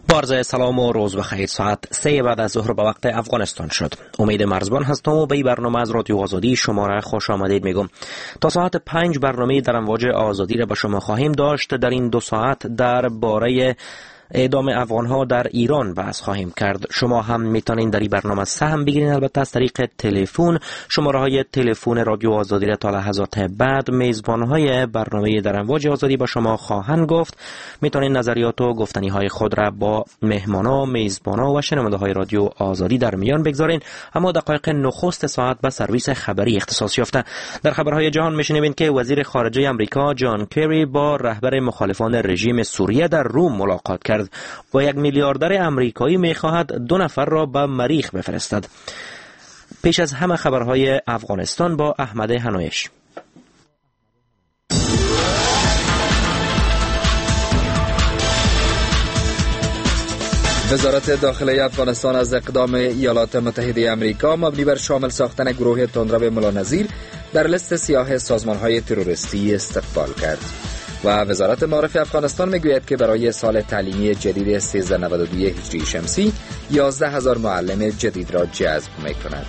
عرض سلام و روز بخیر. ساعت 3 بعد از ظهر به وقت افغانستان شد. امید مرزبان هستم و به این برنامه از رادیو آزادی شما را خوش آمدید میگم. تا ساعت 5 برنامه در امواج آزادی را به شما خواهیم داشت. در این 2 ساعت درباره اعدام افغانها در ایران بحث خواهیم کرد. شما هم میتونین در این برنامه سهم بگیرین، البته از طریق تلفن. شماره های تلفن رادیو آزادی را تا لحظات بعد میزبانهای برنامه در امواج آزادی با شما خواهند گفت. میتونین نظریات و گفتنی های خود را با مهمانا، میزبانا و شنونده های رادیو آزادی در میان بگذارین. اما دقایق نخست ساعت به سرویس خبری اختصاص یافته. در خبرهای جهان میشنوین که وزیر خارجه امریکا جان کری با رهبر مخالفان رژیم سوریه در روم ملاقات کرد و 1 میلیاردر امریکایی میخواهد 2 نفر را به مریخ بفرستد. پیش از همه خبرهای افغانستان با احمد هنویش. وزارت داخلی افغانستان از اقدام ایالات متحده امریکا مبنی بر شامل ساختن گروه تندرو ملانظیر در لیست سیاه سازمان‌های تروریستی استقبال کرد. و وزارت معارف افغانستان میگوید که برای سال تعلیمی جدید 1392 هجری شمسی 11,000 معلم جدید را جذب می‌کند.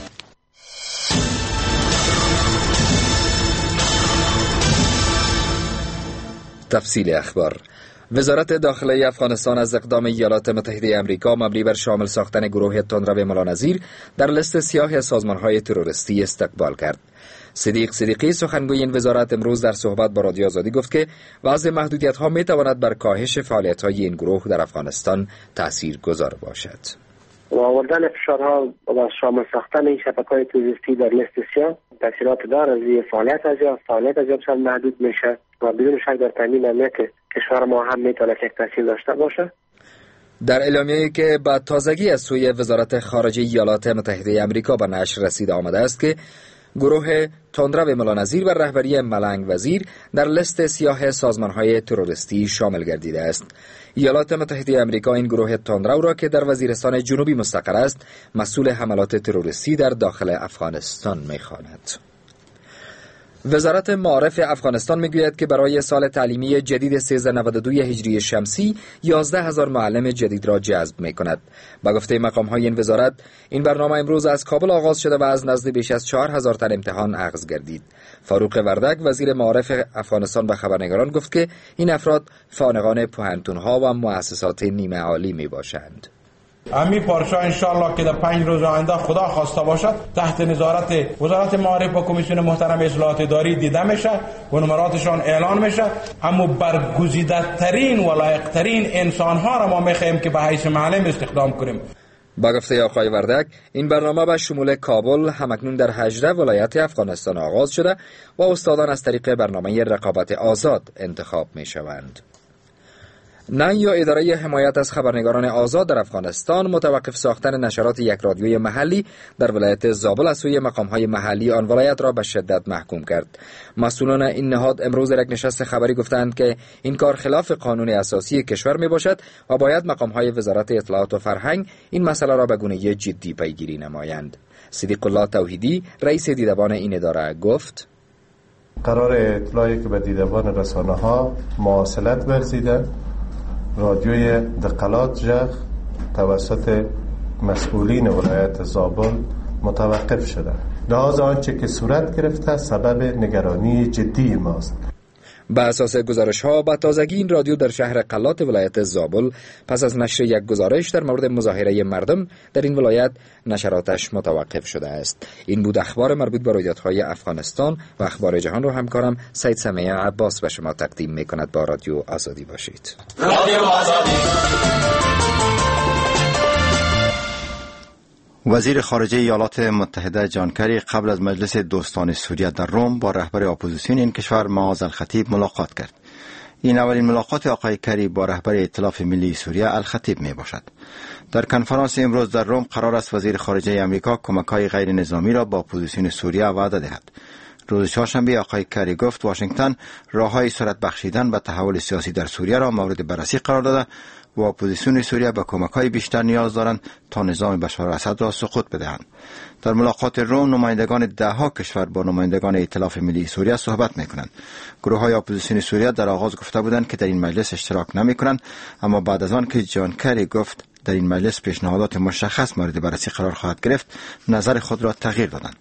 تفصیل اخبار. وزارت داخلی افغانستان از اقدام ایالات متحده امریکا مبنی بر شامل ساختن گروه تندرو ملانظیر در لیست سیاه سازمان‌های تروریستی استقبال کرد. صدیق صدیقی سخنگوی این وزارت امروز در صحبت با رادیو آزادی گفت که وضع محدودیت‌ها می‌تواند بر کاهش فعالیت‌های این گروه در افغانستان تاثیرگذار باشد. و آوردن فشارها و شامل ساختن این شبکه‌های تروریستی در لیست سیاه تاثیرات دارد. از فعالیت از بسیار محدود میشه و بدون شک در تامین امنیت کشور ما هم میتونه یک تاثیر داشته باشه. در اعلامیه‌ای که با تازگی از سوی وزارت خارجه ایالات متحده آمریکا به نشر رسیده آمده است که گروه تندرو ملانظیر و رهبری ملنگ وزیر در لیست سیاه سازمان‌های تروریستی شامل گردیده است. ایالات متحده آمریکا این گروه تندرو را که در وزیرستان جنوبی مستقر است، مسئول حملات تروریستی در داخل افغانستان می‌خواند. وزارت معارف افغانستان میگوید که برای سال تعلیمی جدید 1392 هجری شمسی 11,000 معلم جدید را جذب می‌کند. با گفته مقام‌های این وزارت، این برنامه امروز از کابل آغاز شده و از نزد بیش از 4,000 تن امتحان اخذ گردید. فاروق وردک وزیر معارف افغانستان به خبرنگاران گفت که این افراد فارغان پوهنتون‌ها و مؤسسات نیمه عالی میباشند. امی پارچه انشالله که در 5 روز آینده خدا خواسته باشد تحت نظارت وزارت معارف و کمیسیون محترم اصلاحات اداری دیده میشه و نمراتشان اعلان میشه. اما برگزیده ترین و لایق ترین انسان ها را ما میخواهیم که به حیث معلم استخدام کنیم. با گفته آقای وردک، این برنامه به شمول کابل همکنون در 18 ولایت افغانستان آغاز شده و استادان از طریق برنامه رقابت آزاد انتخاب میشوند. نه یا اداره حمایت از خبرنگاران آزاد در افغانستان متوقف ساختن نشرات یک رادیوی محلی در ولایت زابل از سوی مقام‌های محلی آن ولایت را به شدت محکوم کرد. مسئولان این نهاد امروز در یک نشست خبری گفتند که این کار خلاف قانون اساسی کشور میباشد و باید مقام‌های وزارت اطلاعات و فرهنگ این مسئله را به گونه جدی پیگیری نمایند. صدیق الله توحیدی رئیس دیدبان این اداره گفت: قرار اطلاعی که به دیدبان رسانه‌ها مواصلت ورزیده، رادیوی دقلات ژغ توسط مسئولین ولایت زابل متوقف شده. لحاظ آنچه که صورت گرفته سبب نگرانی جدی ماست. به اساس گزارش‌ها با تازگی این رادیو در شهر قلات ولایت زابل پس از نشر یک گزارش در مورد مظاهره مردم در این ولایت نشراتش متوقف شده است. این بود اخبار مربوط به رویدادهای افغانستان و اخبار جهان رو همکارم سید سمیع عباس به شما تقدیم می‌کند. با رادیو آزادی باشید. رادیو آزادی. وزیر خارجه ایالات متحده جان کری قبل از مجلس دوستان سوریه در روم با رهبر اپوزیسیون این کشور معاذ الخطیب ملاقات کرد. این اولین ملاقات آقای کری با رهبر ائتلاف ملی سوریه الخطیب می باشد. در کنفرانس امروز در روم قرار است وزیر خارجه آمریکا کمک‌های غیر نظامی را با اپوزیسیون سوریه وعده دهد. روز چهارشنبه آقای کری گفت واشنگتن راههای سرعت بخشیدن به تحول سیاسی در سوریه را مورد بررسی قرار داده و اپوزیسیون سوریه به کمک‌های بیشتر نیاز دارند تا نظام بشار الاسد را سقوط بدهند. در ملاقات روم نمایندگان 10 کشور با نمایندگان ائتلاف ملی سوریه صحبت می‌کنند. گروه‌های اپوزیسیون سوریه در آغاز گفته بودند که در این مجلس اشتراک نمی‌کنند، اما بعد از آن که جان کری گفت در این مجلس پیشنهادات مشخص مورد بررسی قرار خواهد گرفت، نظر خود را تغییر دادند.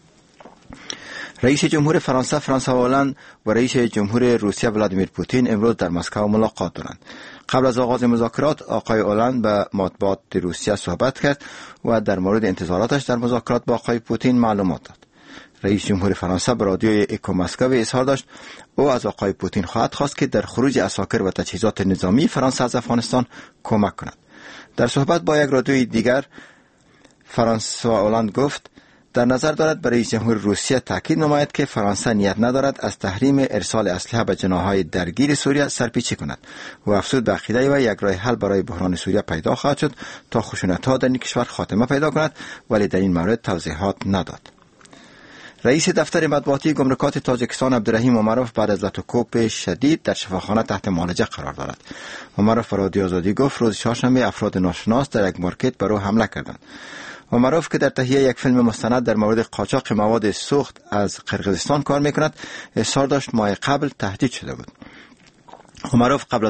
رئیس جمهور فرانسه فرانسوا هلند و رئیس جمهور روسیه ولادیمیر پوتین امروز در مسکو ملاقات دارند. قبل از آغاز مذاکرات آقای هلند به مطبوعات روسیه صحبت کرد و در مورد انتظاراتش در مذاکرات با آقای پوتین معلومات داد. رئیس جمهور فرانسه به رادیوی اکو مسکو اظهار داشت او از آقای پوتین خواهد خواست که در خروج عساکر و تجهیزات نظامی فرانسه از افغانستان کمک کند. در صحبت با یک رادیوی دیگر فرانسوا هلند گفت در نظر دارد برای رئیس جمهور روسیه تاکید نماید که فرانسه نیت ندارد از تحریم ارسال اسلحه به جناح‌های درگیر سوریه سرپیچی کند و افزود به عقیده و یک راه حل برای بحران سوریه پیدا خواهد شد تا خشونت‌ها در این کشور خاتمه پیدا کند، ولی در این مورد توضیحات نداد. رئیس دفتر مطبوعاتی گمرکات تاجیکستان عبدالرحیم عمروف بعد از لطوکوپ شدید در شفاخانه تحت معالجه قرار دارد. عمروف رادیو آزادی گفت روز چهارشنبه افراد ناشناس در یک مارکت بر او حمله کردند. عمروف که در تهیه یک فیلم مستند در مورد قاچاق مواد سوخت از قرقیزستان کار میکند، اظهار داشت ماه قبل تهدید شده بود. عمروف قبل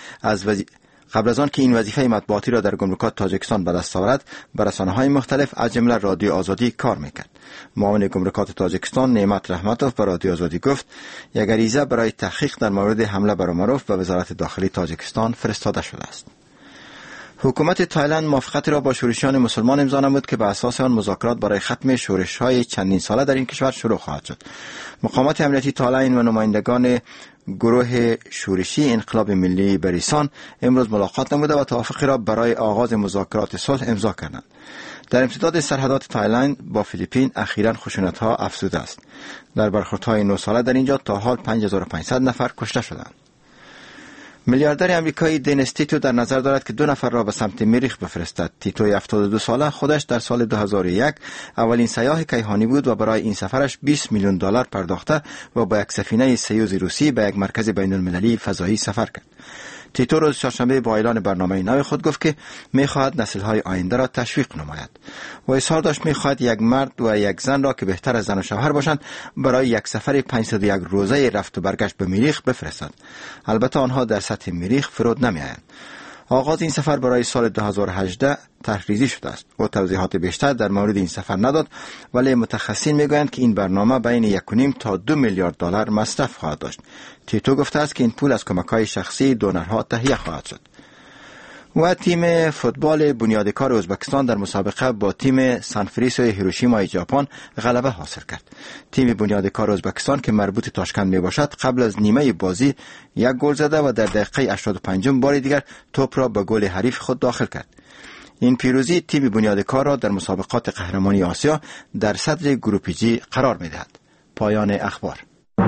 از آن که این وظیفه مطبوعاتی را در گمرکات تاجیکستان به دست آورد، بر رسانه‌های مختلف از جمله رادیو آزادی کار میکرد. معاون گمرکات تاجیکستان نعمت رحمتوف به رادیو آزادی گفت یک عریضه برای تحقیق در مورد حمله بر عمروف به وزارت داخلی تاجیکستان فرستاده شده است. حکومت تایلند موافقتی را با شورشیان مسلمان امضا نمود که به اساس آن مذاکرات برای ختم شورش‌های چندین ساله در این کشور شروع خواهد شد. مقامات امنیتی تایلند و نمایندگان گروه شورشی انقلاب ملی بریسان امروز ملاقات نموده و توافقی را برای آغاز مذاکرات صلح امضا کردند. در امتداد سرحدات تایلند با فیلیپین اخیراً خشونت‌ها افزوده است. در برخوردهای 9 ساله در اینجا تا حال 5500 نفر کشته شدند. میلیاردر امریکایی دنیس تیتو در نظر دارد که 2 نفر را به سمت مریخ بفرستد. تیتو 72 ساله خودش در سال 2001 اولین سیاح کیهانی بود و برای این سفرش $20 میلیون پرداخته و با یک سفینه سیوز روسی به یک مرکز بین المللی فضایی سفر کرد. تیتو روز چهارشنبه با اعلان برنامه نو خود گفت که می‌خواهد نسل‌های آینده را تشویق نماید و اظهار داشت می‌خواهد یک مرد و یک زن را که بهتر از زن و شوهر باشند برای یک سفر 501 روزه رفت و برگشت به مریخ بفرستند. البته آنها در سطح مریخ فرود نمی‌آیند. آغاز این سفر برای سال 2018 تحریزی شده است. او توضیحات بیشتر در مورد این سفر نداد، ولی متخصصین میگویند که این برنامه بین 1.5 تا 2 میلیارد دلار مصرف خواهد داشت. تیتو گفته است که این پول از کمک‌های شخصی دونرها تهیه خواهد شد. و تیم فوتبال بنیادکار ازبکستان در مسابقه با تیم سانفریسو هیروشیمای ژاپن غلبه حاصل کرد. تیم بنیادکار ازبکستان که مربوط تاشکند می باشد قبل از نیمه بازی 1 گل زده و در دقیقه 85 بار دیگر توپ را به گل حریف خود داخل کرد. این پیروزی تیم بنیادکار را در مسابقات قهرمانی آسیا در صدر گروپ جی قرار می دهد. پایان اخبار.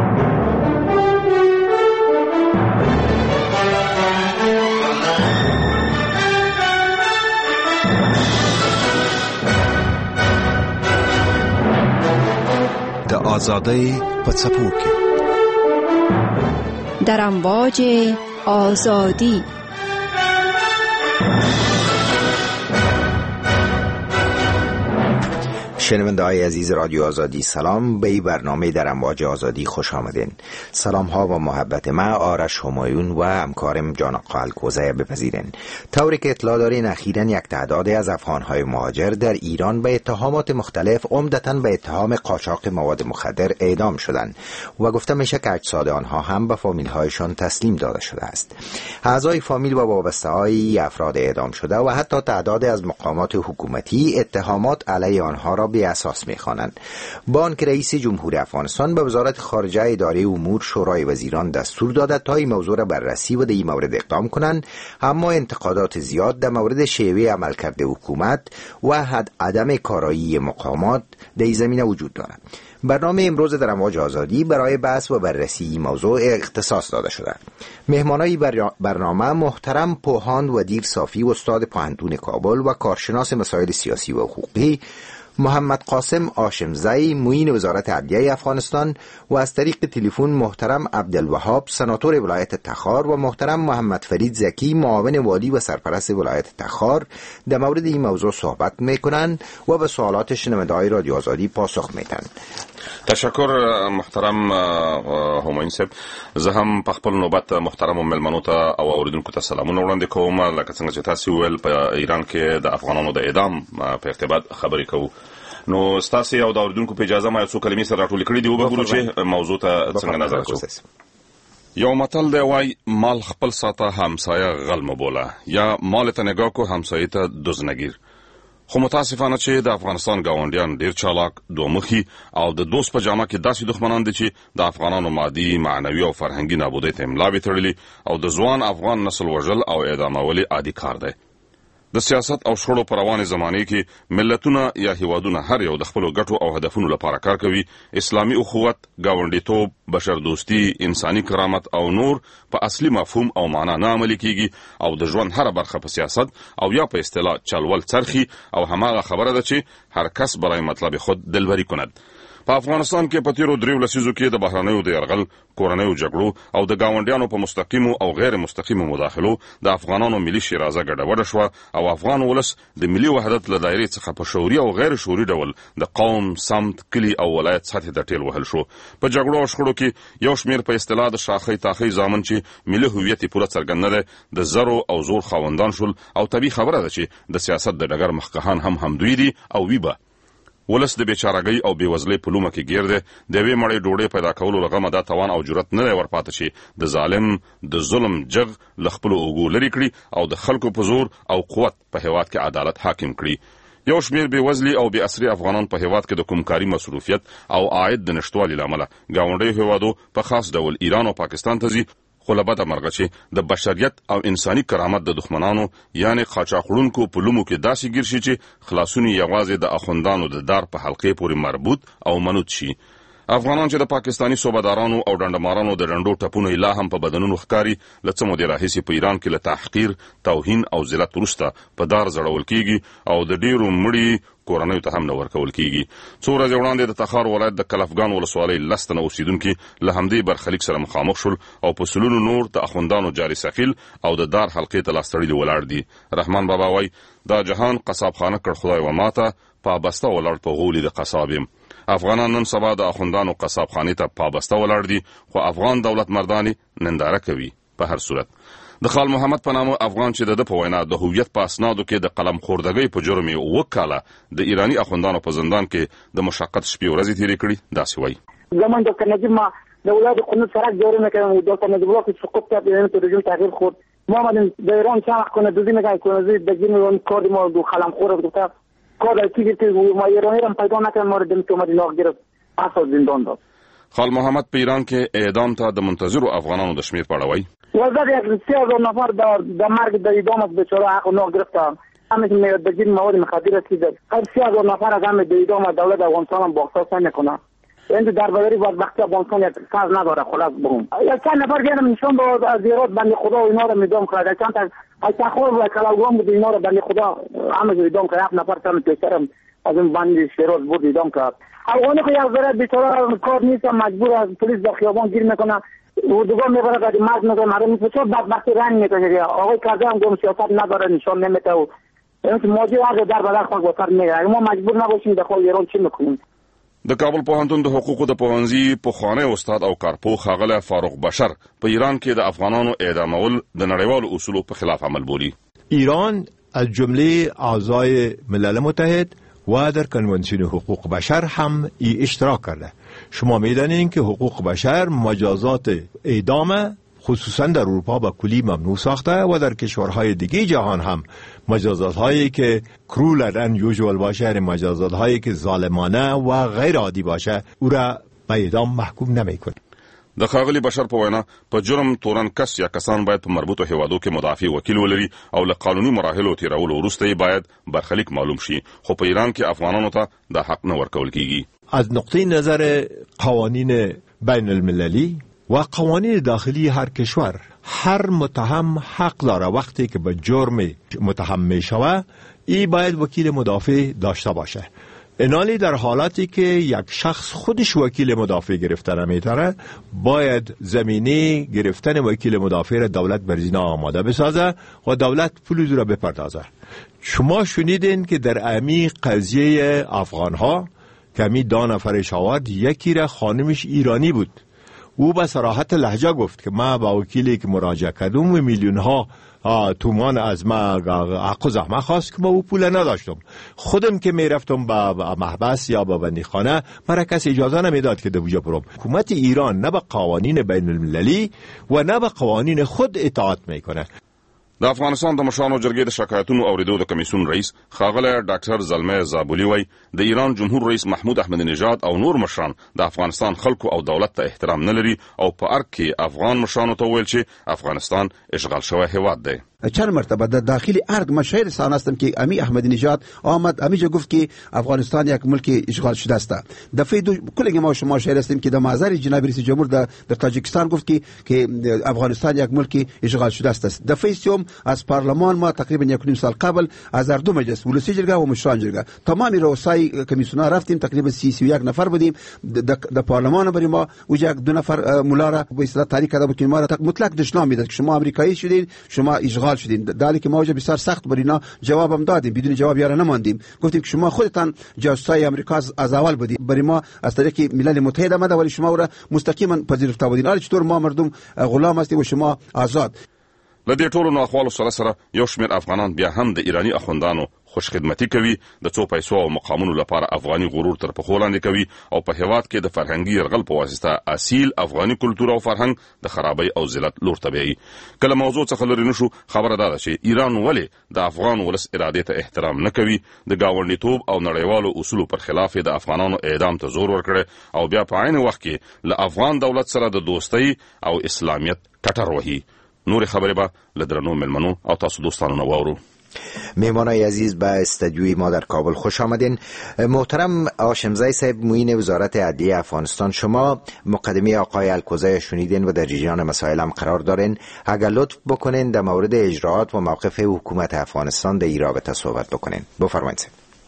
آزادی پڅپو کې در امواج آزادی. شنونده های عزیز رادیو آزادی، سلام. به این برنامه در امواج آزادی خوش آمدین. سلام ها و محبت ما آرش همایون و همکارم جان آقا الکوزه بپذیرین. طوری که اطلاع دارین اخیراً یک تعداد از افغان‌های مهاجر در ایران به اتهامات مختلف عمدتاً به اتهام قاچاق مواد مخدر اعدام شدند و گفته میشه که اجساد آنها هم به فامیل‌هایشان تسلیم داده شده است. اعضای فامیل و وابسته‌های افراد اعدام شده و حتی تعداد از مقامات حکومتی اتهامات علیه آنها را به اساس می‌خوانند. بانک رئیس جمهور افغانستان به وزارت خارجه اداره امور شورای وزیران دستور داده تا این موضوع را بررسی و در این مورد اقدام کنند، اما انتقادات زیاد در مورد شیوه عملکرد حکومت و عدم کارایی مقامات در این زمینه وجود دارد. برنامه امروز در امواج آزادی برای بحث و بررسی این موضوع اختصاص داده شده. مهمانای برنامه محترم پوهاند و دیر صافی، استاد پوهنتون کابل و کارشناس مسائل سیاسی و حقوقی، محمد قاسم هاشمزی معین وزارت عدلیه افغانستان و از طریق تلفن محترم عبدالوهاب سناتور ولایت تخار و محترم محمد فرید زکی معاون والی و سرپرست ولایت تخار در مورد این موضوع صحبت میکنند و به سوالات شنونده‌های رادیو آزادی پاسخ میدن. تشکر محترم همایون صاحب. زه هم په خپل نوبت محترم ملمنو ته او اوریدونکو ته سلامونه وړاندې کوم. لکه څنګه چې تاسو ویل په ایران کې د افغانانو د اعدام په ارتباط خبرې کوو، نو ستاسو او د اوریدونکو په اجازه ما یو څو کلمې سره راټول کړې دي او وګورو چې موضوع ته څنګه نظر اچوو. یو متل دی وای مال خپل ساته همسایه غل مبوله، یا مال ته نگاه کو همسایه ته دزنګیر. خو متاسفانه چې د افغانستان گاونډیان ډیر چالاک، دومخي او د دوست په جامه کې داسې دښمنان دي چې د افغانانو مادي، معنوي او فرهنګي نابودۍ ته املاوي تړلي او د ځوان افغان نسل وژل او اعدامول عادي کار دی. د سیاست او شخړو په روانې زمانه کې ملتونه یا هیوادونه هر یو د خپل ګټو او هدفونو لپاره کار کوي. اسلامي اخوت، گاونډیتوب، بشردوستی، انساني کرامت او نور په اصلي مفهوم او معنا نه عملي کیږي او د ژوند هر برخه په سیاست او یا په اصطلاح چلول چرخي او هماغه خبره ده چې هر کس برای مطلب خود دلبری کند. په افغانستان کې په تیرو 3 لسیزو کې د بهرنیو د یرغل، کورنیو جګړو او د گاونډیانو په مستقیمو او غیر مستقیمو مداخلو د افغانانو ملي شیرازه ګډوډه شوه او افغان ولس د ملي وحدت له دایرې څخه په شعوري او غیر شعوري ډول د قوم، سمت، کلی او ولایت سطح ته ټیل وهل شو. په جګړو او شخړو کې یو شمیر په اصطلاح د شاخۍ تاخۍ ځامن چې ملي هویت پوره څرګند نه دی د زرو او زور خاوندان شول او طبیعي خبره ده چې د سیاست د ډګر مخکښان هم دوی دي او وی به ولس د بیچارهګۍ او بیوزلۍ په لومه کې ګیر دی. د یوې مړۍ ډوډۍ پیدا کولو رغمه دا توان او جرأت نه دی ورپاته چې د ظالم د ظلم جغ له خپلو اوږو لرې کړي او د خلکو په زور او قوت په هیواد کې عدالت حاکم کړي. یو شمیر بیوزلي او بې اثري افغانان په هیواد کې د کوم کاري مصروفیت او عاید د نشټوالي له امله ګاونډیو هیوادو په خاص ډول ایران او پاکستان ته ځي. خو له بده مرغه چې د بشریت او انساني کرامت د دښمنانو یعنی قاچاقړونکو په لومو کې داسې ګیر شي چې خلاصونی یوازې د اخوندانو د دار په حلقې پورې مربوط او منوط شي. افغانان چې د پاکستانی صوبدارانو او ډنډمارانو د ډنډو ټپونو لا هم په بدنونو ښکاری، له څه مودې راهیسې په ایران کې له تحقیر، توهین او ذلت وروسته په دار زړول کیږي او د ډیرو مړي کورنیو ته هم نه ورکول کیږي. څو ورځې وړاندې د تخار ولایت د کلفګان ولسوالۍ 10 تنه اوسیدونکي له همدې برخلیک سره مخامخ شول او په سلونو نور د اخوندانو جاري سفیل او د دار حلقې ته لاس تړلي ولاړ دي. رحمان بابا وای دا جهان قصابخانه کړ خدای و ماته، پابسته ولاړ په غولي د قصاب یم. افغانان نن سبا د اخوندانو قصابخانې ته پابسته ولاړ دي، خو افغان دولت مردانی ننداره کوي. په هر صورت د خال محمد په نامه افغان چې د په وینا د هویت په اسنادو کې د قلم خوردګۍ په جرم یې وکاله د ایرانی اخوندانو په زندان کې د مشقت شپې ورځې تیرې کړې. داسې وایي زمان دکتر نجیب ما د ولایت قانون سرک جاری میکنم. دکتر نجیب الله که سقوط کرد یعنی تو رژیم تغییر خورد. ما آمدیم در ایران چند وقت کنندوزی میکنیم، کنندوزی بگیم اون کار ما دو قلم خورد گفته کار کی گرفت ما ایرانی را پیدا نکردیم، ما را دم تو اومد لاغ گرفت اصلا زندان داد. خال محمد په ایران کې اعدام ته د منتظرو افغانانو د شمیر په اړه وایي وزیر 3000 نفر در مرگ در اعدام از بیچاره حق و ناغ گرفتن. همه که بگید مواد مخدر رسیده هر 3000 نفر از همه در اعدام دولت افغانستان باختص نمیکنه. این در بدری بدبختی افغانستان یک ساز نداره. خلاص بگم یک چند نفر دیدم نشون با از زیارت بنده خدا و اینا رو اعدام کرد. چند تا از تخور و کلاوگان بود اینا رو بنده خدا همه اعدام کرد. 7 نفر تام پیشترم از این بنده شیراز بود اعدام کرد. افغانی که یک ذره بیچاره کار نیست مجبور از پلیس در خیابان گیر میکنه. اردوگاه میبره قدی مرد میکنه مردم میفچه بدبختی رنگ میکشه. آقای کرده هم گم سیاست نداره نشان نمیده و این موجی ورده در بدر خواهد بسر میگه. ما مجبور نباشیم دخواه ایران چی میکنیم. د کابل پوهنتون د حقوقو د پوهنځي پخوانی استاد او کارپوه ښاغلی فاروق بشر په ایران کې د افغانانو اعدامول د نړیوالو اصولو په خلاف عمل بولي. ایران از جمله اعضای ملل متحد و در کنوانسیون حقوق بشر هم اشتراک کرده. شما میدانید که حقوق بشر مجازات اعدام خصوصا در اروپا به کلی ممنوع ساخته و در کشورهای دیگه جهان هم مجازات هایی که کرول ان یوزوال باشه، مجازات هایی که ظالمانه و غیر عادی باشه او را به اعدام محکوم نمیکنه. د ښاغلي بشر په وینا په جرم تورن کس یا کسان باید په مربوطو هیوادو کې مدافع وکیل ولري او له قانوني مراحلو تیرولو وروسته یې باید برخلیک معلوم شي، خو په ایران کې افغانانو ته دا حق نه ورکول کیږي. از نقطه نظر قوانین بین المللی و قوانین داخلی هر کشور هر متهم حق داره وقتی که به جرم متهم می شود ای باید وکیل مدافع داشته باشه. اینالی در حالتی که یک شخص خودش وکیل مدافع گرفتن نمیتونه، باید زمینه گرفتن وکیل مدافع را دولت بر زینا آماده بسازه و دولت پول را بپردازه. شما شنیدین که در امی قضیه افغان ها که امی 2 نفر شهود، یکی را خانمش ایرانی بود، او به صراحت لهجه گفت که ما با وکیلی که مراجعه کردم و میلیون ها تومان از ما حق و زحمه خواست که ما او پول نداشتم. خودم که میرفتم به محبس یا به بندیخانه، مرا کسی اجازه نمیداد که دوجا برم. حکومت ایران نه به قوانین بین المللی و نه به قوانین خود اطاعت میکنه. د افغانستان د مشرانو جرګې د شکایتونو اوریدو د کمیسیون رئیس ښاغلی ډاکټر زلمه زابولي وایي د ایران جمهور رئیس محمود احمدي نژاد او نور مشران د افغانستان خلکو او دولت ته احترام نه لري او په ارګ کې افغان مشرانو ته وویل چې افغانستان اشغال شوی هیواد دی. چند مرتبه در داخل ارگ من شاهد سان هستم که امی احمدی نژاد آمد امیجا گفت که افغانستان یک ملک اشغال شده است. دفعه دو کلی ما شما شاهد هستیم که در محضر جناب رئیس جمهور در تاجیکستان گفت که افغانستان یک ملک اشغال شده است. دفعه سوم از پارلمان ما تقریبا 1.5 سال قبل از هر دو مجلس ولسی جرگه و مشران جرگه تمام رؤسای کمیسیون‌ها رفتیم، تقریبا 31 نفر بودیم در پارلمان. برای ما وجا 2 نفر مولا را به اصطلاح تحریک کرده بود که ما را مطلق دشنام میداد که شما آمریکایی شدین، شما اشغال شدین. در که ما وجه بسیار سخت بر اینا جوابم دادیم، بدون جواب یاره نماندیم. گفتیم که شما خودتان جاسوسای آمریکا از اول بودید، برای ما از طریق ملل متحد آمده ولی شما را مستقیما پذیرفته بودین. حالا چطور ما مردم غلام هستیم و شما آزاد؟ لدې ټولو ناخوالو سره یو شمېر افغانان بیا هم د ایرانی اخوندانو خوشخدمتي کوي، د څو پیسو او مقامونو لپاره افغاني غرور تر پښو لاندې کوي او په هیواد کې د فرهنګي یرغل په واسطه اصیل افغاني کلتور او فرهنګ د خرابۍ او ذلت لور ته بیایي. کله موضوع څخه لرې نشو، خبره دا ده چې ایران ولې د افغان ولس ارادې ته احترام نه کوي. د ګاونډیتوب او نړیوالو اصولو پر خلاف د افغانانو اعدام ته زور ورکړي او بیا په عین وخت کې له افغان دولت سره د دوستۍ او اسلامیت ټټر وهي. نور خبری با لدرنو ملمنو او تاسو دوستانو نواورو. مهمانای عزیز به استودیوی ما در کابل خوش آمدین. محترم هاشمزی صاحب، معین وزارت عدلیه افغانستان، شما مقدمه آقای الکوزی شنیدین و در جریان مسائل هم قرار دارین. اگر لطف بکنین در مورد اجراءات و موقف حکومت افغانستان در این رابطه صحبت بکنین. بفرمایید.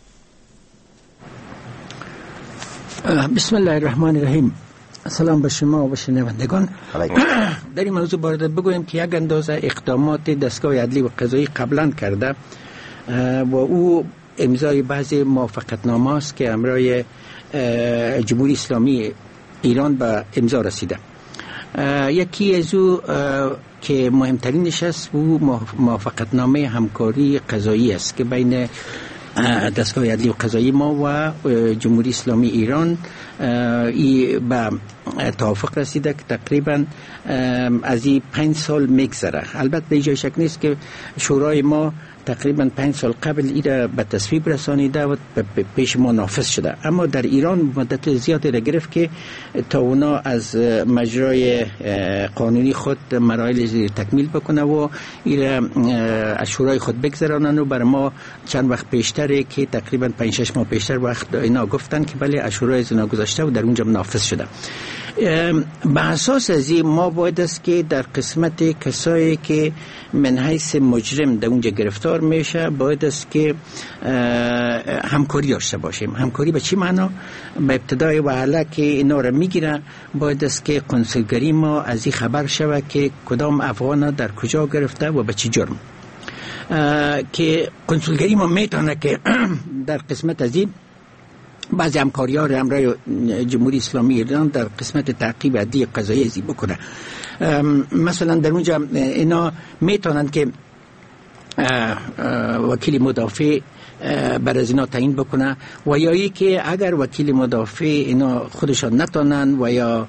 بسم الله الرحمن الرحیم. سلام به شما و به شنوندگان. در این موضوع باید بگویم که یک اندازه اقدامات دستگاه عدلی و قضایی قبلا کرده و او امضای بعضی موافقتنامه است که امرای جمهوری اسلامی ایران به امضا رسیده. یکی از او که مهمترینش است او موافقتنامه همکاری قضایی است که بین دستگاه عدلی و قضایی ما و جمهوری اسلامی ایران به توافق رسیده که تقریبا از این 5 سال میگذره. البته به جای شک نیست که شورای ما تقریبا 5 سال قبل این را به تصویب رسانیده و پیش ما نافذ شده، اما در ایران مدت زیادی را گرفت که تا اونا از مجرای قانونی خود مراحل تکمیل بکنه و این را از شورای خود بگذرانن و برای ما چند وقت پیشتره که تقریبا 5-6 ماه پیشتر وقت اینا گفتن که بله از شورای اینا گذاشته و در اونجا نافذ شده. به اساس از این ما باید است که در قسمت کسایی که من حیث مجرم در اونجا گرفتار میشه باید است که همکاری داشته باشیم. همکاری به چی معنا؟ به ابتدای وهله که اینا را میگیره باید است که کنسولگری ما از این خبر شود که کدام افغان در کجا گرفته و به چی جرم، که کنسولگری ما میتونه که در قسمت از این بعضی همکاری‌ها را امرای جمهوری اسلامی ایران در قسمت تعقیب عدلی قضایی ازی بکنه. مثلا در اونجا اینا میتونن که وکیل مدافع بر از اینا تعیین بکنه و یا ای که اگر وکیل مدافع اینا خودشان نتونن و یا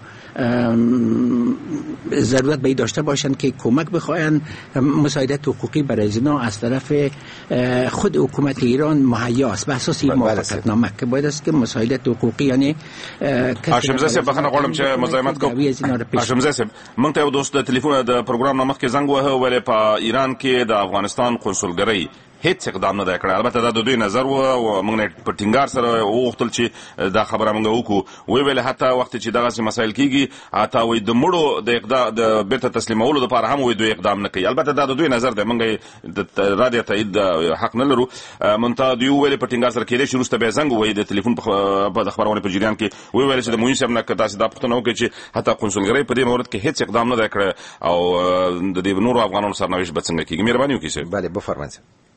ضرورت به داشته باشند که کمک بخواین، مساعدت حقوقی برای اینا از طرف خود حکومت ایران مهیا است به اساس این موافقتنامه که باید است که مساعدت حقوقی یعنی هاشمزی صاحب بخنه غواړم چې مزاحمت کوم. هاشمزی صاحب مونږ ته دوست د ټلیفون د پروګرام نامه کې زنګ وهه ولې په ایران کې د افغانستان قونسلګری هیڅ اقدام نه دی کړی. البته دا د دوی نظر و او موږ په ټینګار سره وغوښتل چې دا خبره موږ وکړو. وی ویل حتی وخت چې دغسې مسایل کیږي حتی وایي د مړو د بیرته تسلیمولو دپاره هم وایي دوی اقدام نه کوي. البته دا د دوی نظر دی، موږ د رد یا تایید حق نه لرو. منتها دوی وویل په ټینګار سره کېدای شي وروسته بیا زنګ ووایي د تلیفون په خپرونې په جریان کې وویل چې د معین صاحب نه که تاسې دا پوښتنه وکړئ چې حتی قونسلګرۍ په دې مورد کې هېڅ اقدام نه دی کړی او د دې نورو افغانانو سرنوشت به څنګه کېږي. مهرباني وکړئ صاحب. بله بفرمایید.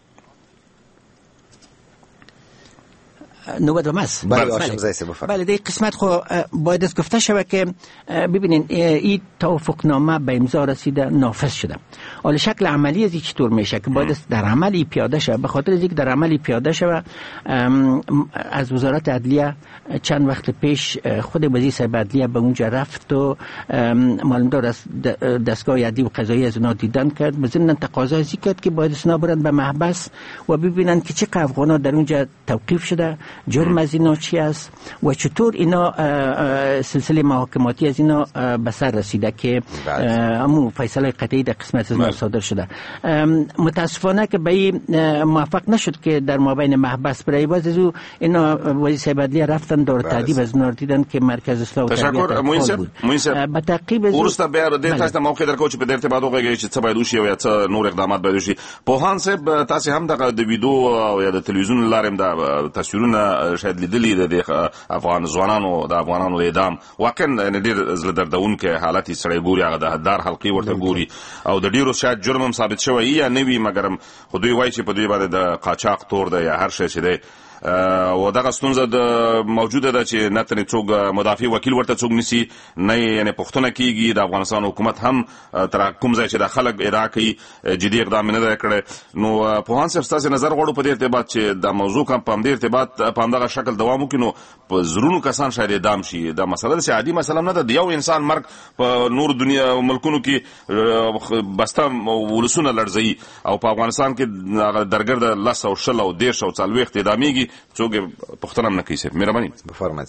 نوبت ماست. بله در قسمت خو باید از گفته شود که ببینین این توافقنامه به امضا رسیده نافذ شده. حالا شکل عملی از این چطور میشه که باید در عملی پیاده شود؟ به خاطر اینکه در عملی پیاده شود از وزارت عدلیه چند وقت پیش خود وزیر صاحب عدلیه به اونجا رفت و معلومدار از دستگاه عدلی و قضایی از اونا دیدن کرد، به ضمن تقاضا ازی کرد که باید اسنا برند به محبس و ببینن که چه افغانا در اونجا توقیف شده، جرم از اینا چی است و چطور اینا سلسله محاکماتی از اینا به سر رسیده که همون فیصله قطعی در قسمت از صادر شده. متاسفانه که به این موفق نشد که در مابین محبس برای باز از اینا وزیر صاحب عدلیه رفتن دور تعدیب از اونا دیدن که مرکز اصلاح و تربیت موین صاحب به تعقیب ورسته بیا د تاسو ته موقع درکو چې په دې ارتباط وغږیږي چې څه باید وشي او یا څه نور اقدامات باید وشي. پوهان صاحب تاسو هم د ویډیو او یا د تلویزیون لارې هم د تصویرونه شاید لیدلي د افغان ځوانانو د افغانانو د اعدام. واقعا ډېر زړه دردونکی حالت یې سړی ګوري، هغه د حددار حلقې ورته ګوري او د ډېرو شاید جرم هم ثابت شوی یا نه وي، مګر خو دوی وایي چې په دوی باندې د قاچاق تور دی یا هر شی چې دی و دغه ستونزه موجوده ده چې نه ترې څوک مدافع وکیل ورته څوک نیسي، نه یعنې پوښتنه کېږي. د افغانستان حکومت هم تر کوم ځای چې د خلک ادعا کوي جدي اقدام نه دی کړی. نو پوهان صاحب ستاسې نظر غواړو په دې ارتباط چې د موضوع په همدې ارتباط په همدغه شکل دوام وکړي نو په زرونو کسان شاید اعدام شي. دا مسله داسې عادي مسله نه ده، د یو انسان مرګ په نور دنیا ملکونو کې بسته ولسونه لړزوي او په افغانستان کې درګرده 10 او 20 او 30 او 40 اعدامیږي، څوک پوښتنه هم نه کوي. مهرباني بفرمایئ.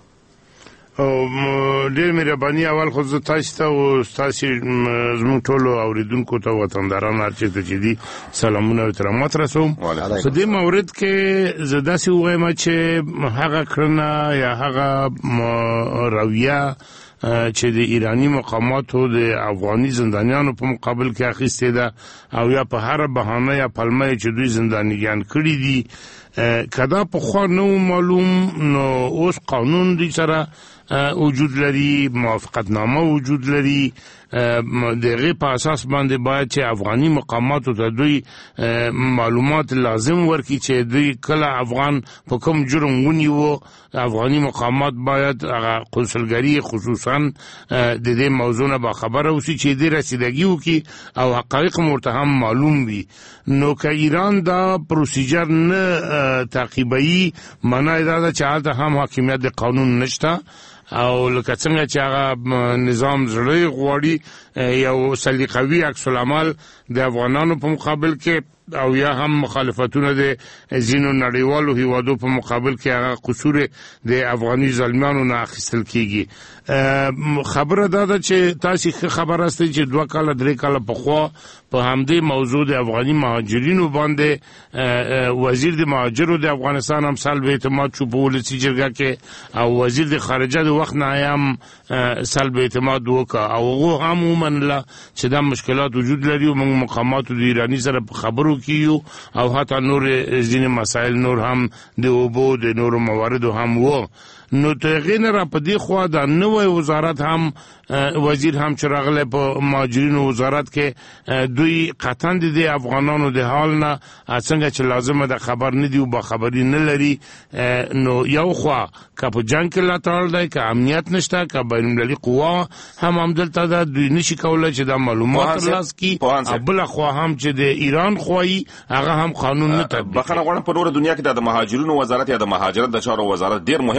ډېر مهرباني. اول خو زه تاسو ته او ستاسو زموږ ټولو اوریدونکو ته وطندارانو هر چېرته چې دي سلامونه او احترامات رسوم. په دې مورد کې زه داسې ووایم چې هغه کړنه یا هغه رویه چې د ایرانی مقاماتو د افغاني زندانیانو په مقابل کې اخیستې ده او یا په هر بهانه یا پلمه چې دوی زندانیان کړي دي کدا په خو نو معلوم نو اوس قانون دي سره وجود لري، موافقتنامه وجود لري، دغه په اساس باندې باید چې افغاني مقاماتو ته دوی معلومات لازم ورکړي چې دوی کله افغان په کوم جرم ونیو. افغاني مقامات باید هغه قونسلګري خصوصا د دې موضوع نه باخبره اوسي چې دې رسیدګي وکړي او حقایق ورته هم معلوم وي. نو که ایران دا پروسیجر نه تعقیبوي معنی دا ده چې هلته هم حاکمیت د قانون نشته او لکه څنګه چې هغه نظام زړی غواړي یو سلیقوي عکس العمل د افغانانو په مقابل کې او یا هم مخالفتونه د ځینو نړیوالو هیوادو په مقابل کې هغه قصور د افغاني ظالمانو نه اخیستل کیږي. خبره دا ده چې تاسو خبر هستئ چې 2 کاله 3 کاله پخوا په همدې موضوع د افغاني مهاجرینو باندې وزیر د مهاجرو د افغانستان هم سلب اعتماد شو په ولسی جرګه کې او وزیر د خارجه د وخت نه هم سلب اعتماد وکړ او هغه هم ومنله چې دا مشکلات وجود لري او موږ مقاماتو د ایرانی سره په خبرو کیو او حتی نور ځینې مسایل نور هم د اوبو د نورو مواردو هم وو. نو تغیر نه را په دې خوا د نوې وزارت هم وزیر هم چې راغلی په مهاجرینو وزارت کې دوی قطعا د افغانانو د حال نه څنګه چې لازمه ده خبر نه دی او با خبري نه لري. نو یو خوا که په جنگ کې لاتړ دی که امنیت نشته که بینالمللي قوا هم دلته ده دوی نشي کولی چې دا معلومات ترلاسه کړي. بله خوا هم چې د ایران خوایي هغه هم قانون نه تطبیق. بخښنه غواړم په نوره دنیا کې د مهاجرینو وزارت یا د مهاجرت د چارو وزارت ډېر مهم وزارت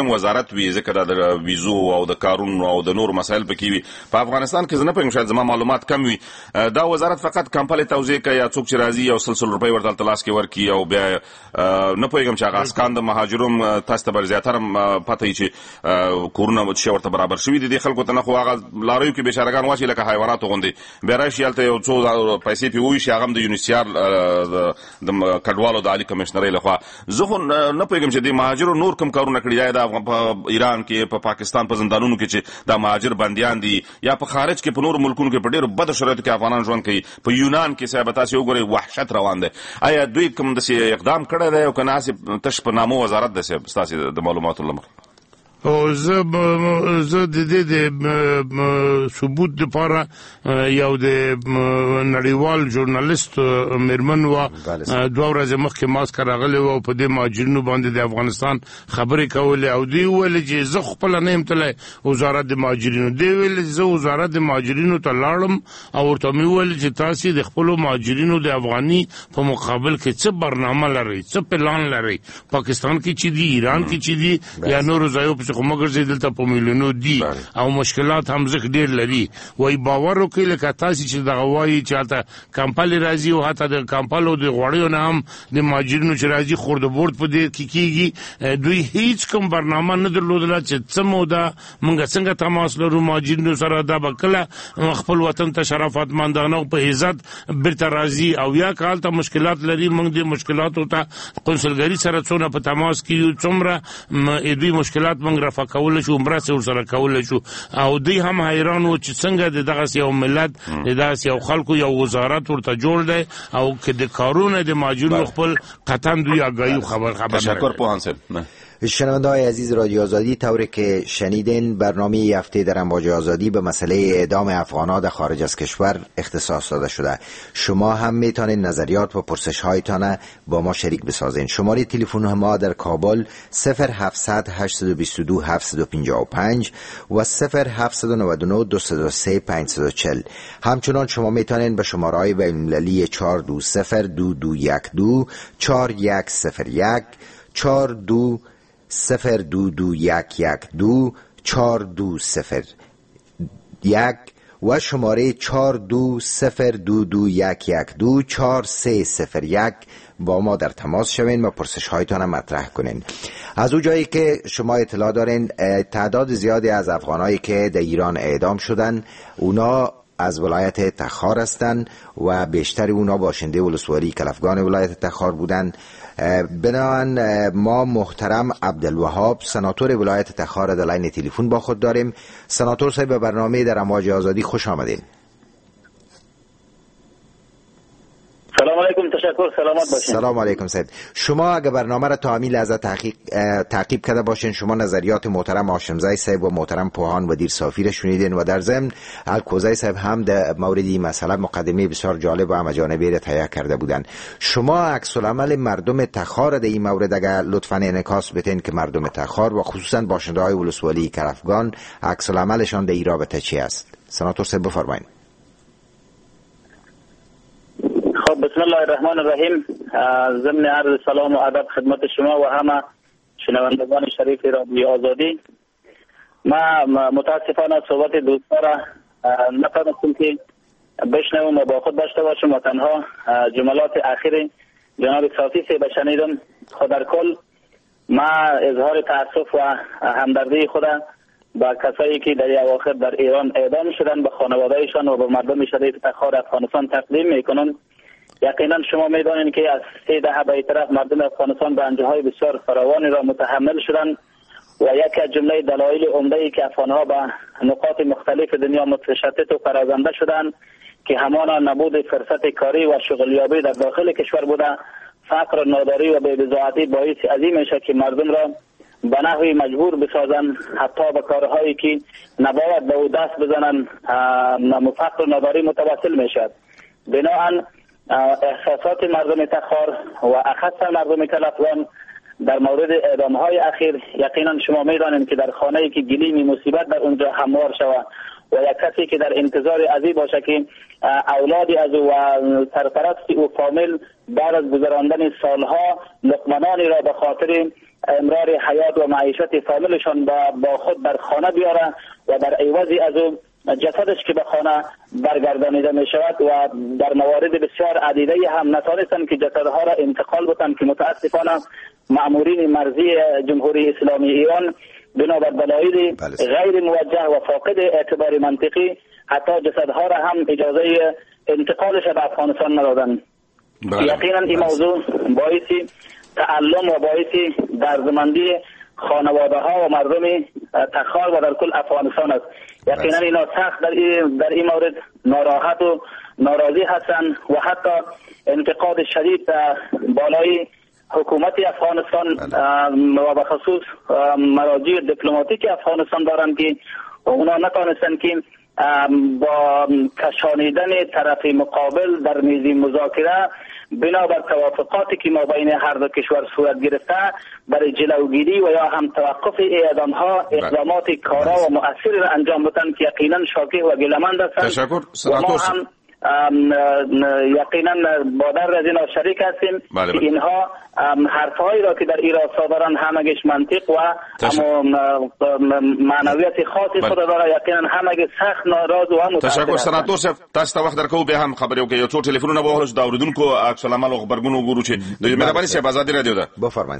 زیات وي ځکه د ویزو او د کارونو او د نور مسایل پکې وي. په افغانستان کې زه نه پوهیږم، شاید زما معلومات کم وي، دا وزارت فقط کمپلې توزیع کوي یا څوک چې راځي یو سلسل روپۍ ورته تلاس کې ورکړي او بیا نه پوهیږم چې هغه اسکان د مهاجرم تاسو ته به زیاتره پته وي چې کورونه چې ورته برابر شوي دي. خلکو ته نه خو هغه لاریو کې بېچارهګان واچي لکه حیواناتو غوندې، بیا راشي هلته یو څو پیسې پرې وویشي، هغه هم د یونیسیار د کډوالو د عالي کمیشنرۍ لخوا. زه خو نه پوهیږم چې د مهاجرو نور کوم کارونه کړي، یا د په ایران کې، په پاکستان په زندانونو کې چې د مهاجر بندیان دي، یا په خارج کې په نور ملکونو کې په ډېرو بدو شرایطو کې افغانان ژوند کوي. په یونان کې صاحب تاسو وګورئ وحشت روان دی. آیا دوی کوم داسې اقدام کړی دی او که نه هسې تش په نامو وزارت دی صاحب ستاسې د معلوماتو له مخې؟ زه د دې د ثبوت لپاره یو د نړیوال ژورنالیست میرمن و 2 ورځې مخکې ماسک راغلی و او په دې مهاجرینو باندې د افغانستان خبرې کولې او دوی ویل چې زه خپله نه یم تللی وزارت د مهاجرینو. دوی ویل چې زه وزارت د مهاجرینو ته لاړم او ورته مې وویل چې تاسې د خپلو مهاجرینو د افغاني په مقابل کې څه برنامه لرئ، څه پلان لرئ، پاکستان کې چې دي، ایران کې چې دي، یا نورو ځایو خو مګر زه دلته په میلیونو دي او مشکلات هم ځکه ډېر لري. وایي باور وکړئ لکه تاسې چې دغه وایي چې هلته کمپلې راځي او حتی د کمپلو د غوړیو نه هم د مهاجرینو چې راځي خوردبورد په دې کې کېږي. دوی هیڅ کوم برنامه نه درلودله چې څه موده موږ څنګه تماس لرو مهاجرینو سره، دا به کله خپل وطن ته شرافتمندانه او په عزت بیرته راځي، او یا که هلته مشکلات لري موږ د مشکلاتو ته قونسلګري سره څونه په تماس کې یو، څومره دوی مشکلات موږ رفع کولای شو، مرسته ورسره کولای شو. او دوی هم حیران وو چې څنګه د دغسې یو ملت، د دغسې یو خلکو یو وزارت ورته جوړ دی او که د کارونه د مهاجرینو خپل قطعا دوی آگاهی خبر تشکر پوهان صاحب. شنونده‌های عزیز رادیو آزادی، طوری که شنیدین برنامه هفته در امواج آزادی به مسئله اعدام افغان‌ها در خارج از کشور اختصاص داده شده. شما هم میتونید نظریات و پرسش‌هایتان با ما شریک بسازین. شماره تلفن ما در کابل 0700 822 755 و 0799 203 540. همچنان شما میتونید به شماره‌های بین‌المللی 420 2212 4101 42 022112 4201 و شماره 42022112 4301 با ما در تماس شوین و پرسش هایتان مطرح کنین. از اون جایی که شما اطلاع دارین تعداد زیادی از افغانایی که در ایران اعدام شدن اونا از ولایت تخار هستند و بیشتر اونا باشنده ولسوالی کلفگان ولایت تخار بودند. بنابراین ما محترم عبدالوهاب سناتور ولایت تخار در لاین تلفن با خود داریم. سناتور صاحب به برنامه در امواج آزادی خوش آمدین. سلام علیکم، تشکر، سلامت باشین. سلام علیکم صاحب. شما اگر برنامه را تا همین لحظه تعقیب کرده باشین، شما نظریات محترم هاشمزی صاحب و محترم پوهان و دیر صافی را شنیدین و در ضمن الکوزی صاحب هم در مورد این مسئله مقدمه بسیار جالب و همه‌جانبه را تهیه کرده بودند. شما عکس العمل مردم تخار در این مورد اگر لطفاً انعکاس بدین که مردم تخار و خصوصا باشنده‌های ولسوالی کرفگان عکس العملشان در این رابطه چی است؟ سناتور صاحب بفرمایید. خب بسم الله الرحمن الرحیم. ضمن عرض سلام و ادب خدمت شما و همه شنوندگان شریف رادیو آزادی. ما متاسفانه صحبت دوستا را نتونستم که بشنوم و با خود داشته باشم و تنها جملات اخیر جناب صافی سے بشنیدم. خود در کل ما اظهار تاسف و همدردی خود با کسایی که در اواخر در ایران اعدام شدن به خانواده‌شان و به مردم شریف تخار افغانستان تقدیم میکنم. یقینا شما میدانید که از 3 دهه به طرف مردم افغانستان به انجاهای بسیار فراوانی را متحمل شدند و یکی از جمله دلایل عمده‌ای که افغان‌ها به نقاط مختلف دنیا متشتت و پراگنده شدند که همان نبود فرصت کاری و شغلیابی در داخل کشور بوده، فقر، ناداری و بی‌بضاعتی باعث عظیم میشه که مردم را به نحوی مجبور بسازن حتی به کارهایی که نباید به او دست بزنن. فقر و ناداری متواصل میشد. بنابراین احساسات مردم تخار و اخص مردم کلفگان در مورد اعدام‌های اخیر، یقینا شما می‌دانید که در خانه‌ای که گلیم مصیبت در اونجا هموار شود و یک کسی که در انتظار ازی باشه که اولادی از او و سرپرست او فامیل بعد از گذراندن سالها لقمنانی را به خاطر امرار حیات و معیشت فامیلشان با خود بر خانه بیاره و در عوضی از او جسدش که به خانه برگردانیده می شود و در موارد بسیار عدیده هم نتانستند که جسدها را انتقال بتند که متاسفانه مأمورین مرزی جمهوری اسلامی ایران بنابر دلایل غیر موجه و فاقد اعتبار منطقی حتی جسدها را هم اجازه انتقالش به افغانستان ندادند. یقینا این موضوع باعث تعلم و باعث دردمندی خانواده ها و مردم تخار و در کل افغانستان است. یقینا اینا سخت در این مورد ناراحت و ناراضی هستند و حتی انتقاد شدید بالای حکومت افغانستان و به خصوص مراجع دیپلماتیک افغانستان دارند که اونا نتانستند که با کشانیدن طرف مقابل در میز مذاکره بنابر توافقاتی که ما بین هر دو کشور صورت گرفته برای جلوگیری و یا هم توقف اعدام ها اقدامات کارا و مؤثر را انجام بدن که یقینا شاکر و گلمند هستند. تشکر سناتور. یقینا با در از اینا شریک هستیم که اینها حرفهایی را که در ایران صادران همگیش منطق و معنویت خاصی خود داره. یقینا همگی سخت ناراض و هم تشکر سناتور صاحب. تاسو ته وخت درکو به هم خبرې وکړو یو څو ټلیفونونه به ورسو دا اوریدونکو عکس العمل او خبرګونو وګورو چې د مهرباني صاحب آزادي رادیو ده. بفرمایئ.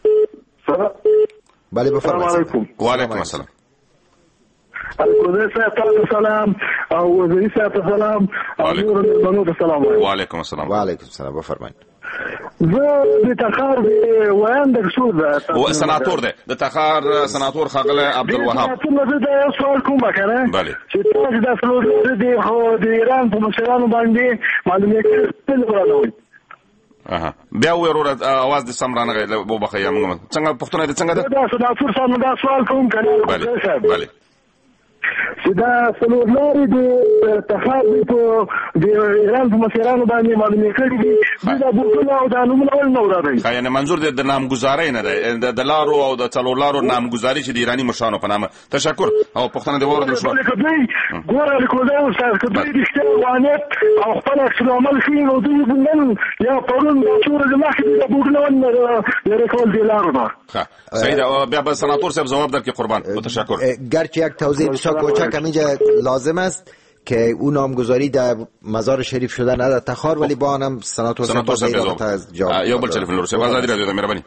بله بفرمایئ. وعلیکم السلام. الکوزی صاحب ته سلام او وزیری صاحب ته سلام او نور مېلمنو ته سلام. وعلیکم السلام. وعلیکم السلام. بفرمایئ. زه د تخار ویاند شو ده او سناتور ده د تخار سناتور خاغله عبدالوهاب. زه د یو سوال کوم کنه بله چې تاسو د فلور د ایران په مشرانو باندې معلومات ورکړئ. بیا وروره اواز د سم رانغی وو بخیا موږ څنګه پښتون دې څنګه ده دا سناتور صاحب دا سوال کوم کنه. بله چې دا څلور لارې د تخار د ایران په مشرانو باندې معلومات کړي دي دا بوتونه او دا نومونه ول نه ورغلي. یعنی منظور د نامګزارۍ نه ده د لارو او د څلور لارو نامګزاري چې د ایرانی مشرانو په نامه. تشکر او پښتنه دې ورته شو. ګوره لیکوزای استاد کدی د شتوانت او خپل عمل کوي نو دوی بنن یا پرون د چور د مخې د بوتونه ول نه ریکول دی لارو نه. صحیح ده. بیا به سناتور صاحب جواب درکې قربان. تشکر. گرچه یک توضیح کوچک همینجا لازم است که اون نامگذاری در مزار شریف شده نه در تخار ولی با آنم سناتور صاحب از جواب یا بل تلفن لورسه آزادی رادیو ده. مهربانی.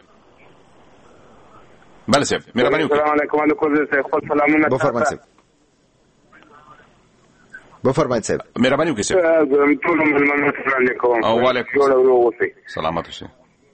بله صاحب مهربانی. السلام علیکم الکوزی صاحب خپل سلامونه. بفرمایئ صاحب. بفرمایئ صاحب. مهربانی وکړئ صاحب. ټول ملمنو ته وړاندې کوم. او وعلیکم سلامات اوسئ.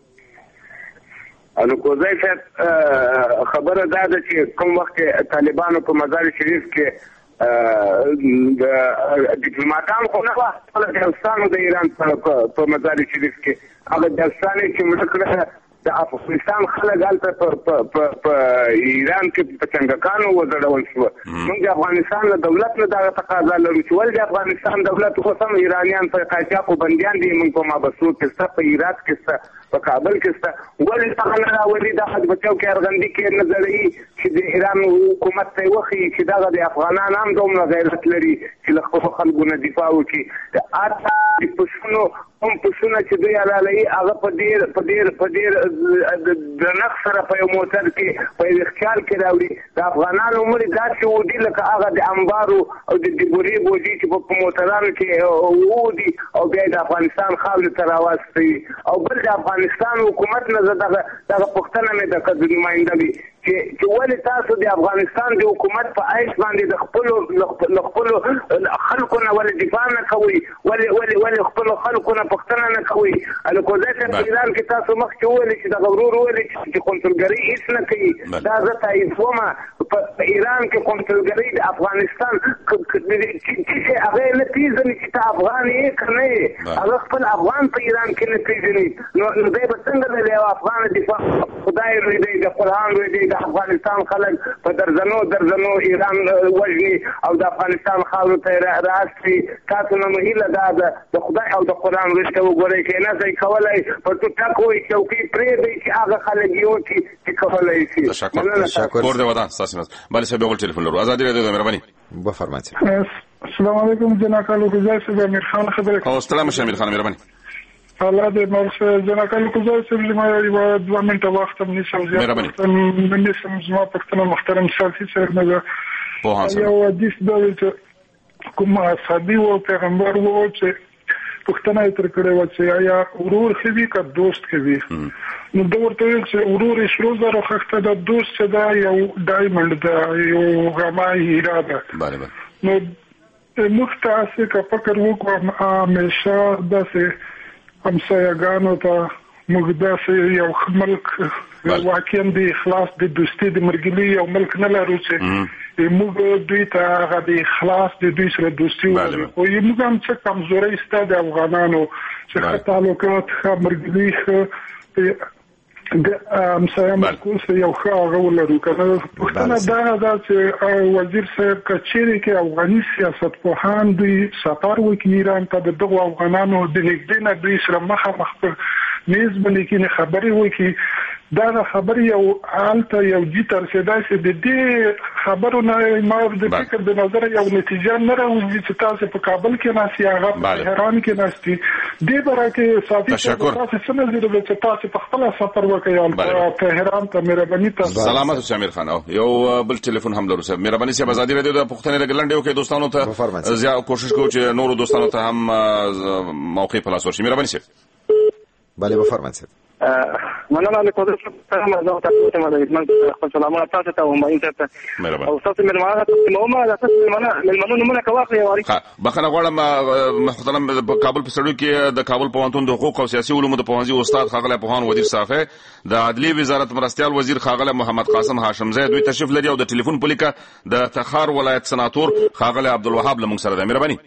الکوزی صاحب خبره دا ده چې کوم وخت طالبانو په مزار شریف کې د ډیپلوماټانو خو نه وه خپله جلسانو د ایران په مزار شریف کې هغه جلسانې چې مړه کړه د افغانستان خلک هلته په ایران کې په چنګکانو وځړول شوه. موږ د افغانستان له دولت نه دغه تقاضا لرو چې ولې د افغانستان دولت خو سم ایرانیان په قاچاقو بندیان دي موږ په مابسو کې شته په هرات کې شته په کابل کې شته ولې څنګه نه راولي د حج بچو کې ارغندې کې نظري چې د ایران حکومت ته وخی چې دغه د افغانان هم دومره غیرت لري چې له خپلو خلکو نه دفاع وکړي. د پسونو هم پسونه چې دوی حلالوي هغه په ډېر درنښت سره په یو موټر کې په یو خیال کې راوړي. د افغانانو مړي داسې ودي لکه هغه د انبارو او د ډبورې بوجي چې په موټرانو کې ودي او بیا د افغانستان خاورې ته راواستوي. او بل د افغانستان حکومت نه زه دغه پوښتنه مې د نماینده وي چې ولې تاسو د افغانستان د حکومت په عیش باندې د خپلو خلکو نه ولې دفاع نه کوئ ولې خپلو خلکو نه پوښتنه نه کوئ. الکوزی صاحب په ایران کې تاسو مخکې وویلې چې دغه ورور وویلې چې قونسلګرۍ هېڅ نه کوي. دا زه تایید کومه په ایران کې قونسلګرۍ د افغانستان چې هغه یې نه پېژني چې ته افغان یې که نه یې هغه خپل افغان په ایران کې نه پېژني نو دی به څنګه د یو افغان دفاع خدای روی دی د قرآن روی دی د د افغانستان خلک په درزنو ایران وژني او د افغانستان خاورو ته راځي. تاسو نه مهیله ده د خدای او د قرآن رښتیا وګورئ، که نه ځای کولای په ټوټک وایي چوکۍ پرېږدئ چې هغه خلک یې وکړي چې کولای شي. تشکر دې ودان ستاسو نه بل څه به ټلیفون لرو. ازادي راډیو د مهرباني بفرمایئ. السلام علیکم جناب کالو گزار سے امیر خان خبر او السلام امیر خان مهرباني. الله دې مرسته جناب کالو گزار سے ما یو 2 منټه وخت هم نشم زیات نشم. زما پښتنه محترم ساتي سره نه په هڅه یو حدیث دا کوم صحابي او پیغمبر وو چې پښتنه یې تر کړه و چې یا ورور خوي کا دوست خوي. نو دا ورته چې ورور شروع زره خخته د دوست چې دا یو ډایمنډ دا یو غمای هیرا ده. بله نو مختاسه کا فکر وکړم همیشه داسې همسایه‌ګانو ته موږ داسې یو ملک واقعا د اخلاص د دوستۍ د مرګلي یو ملک نه لرو چې موږ دوی ته هغه د اخلاص د دوی سره دوستي ولرو. او موږ هم څه کمزوري سته د افغانانو چې تعلقات ښه مرګلي د همسایه ملکو سره یو ښه هغه ولرو. کنه پښتنه دا چې وزیر صاحب کچېري کې افغاني سیاست پوهان دوی سفر وکړي ایران ته د دغو افغانانو د نږدې نه دوی سره مخامخ میز باندې کې خبرې وکړي. دا خبر یو حالته یو جیتر سیدا چې د دې خبرو نه ما د فکر د نظر یو نتیجه نه راوځي چې تاسو په کابل کې ناسي هغه په تهران کې ناستي دې برکه ساتي تاسو څنګه زیرو چې تاسو په خپل سفر وکړئ او تهران ته مهرباني تاسو سلامات اوسئ امیر خان. یو بل ټلیفون هم لرو سره مهرباني سي آزادي رادیو د پښتنې لګلنډیو کې دوستانو ته زیات کوشش کوو چې نورو دوستانو ته هم موقع په لاس ورشي. مهرباني سي. بله بفرمایئ. مننه له کوم څه ما زه تاسو ته مدد خپل سلامونه تاسو ته هم باندې ته او تاسو ملمانه ته مو تاسو ملمانه نمونه کوي واري بخنه غواړم محترم کابل په سړیو کې د کابل پوهنتون د حقوق او سیاسي علومو د پوهنځي استاد خاغله پوهان وزیر صافه د عدلي وزارت مرستيال وزیر خاغله محمد قاسم هاشمزی دوی تشریف لري او د ټلیفون پولیکا د تخار ولایت سناتور خاغله عبدالوهاب لمون سره د مهرباني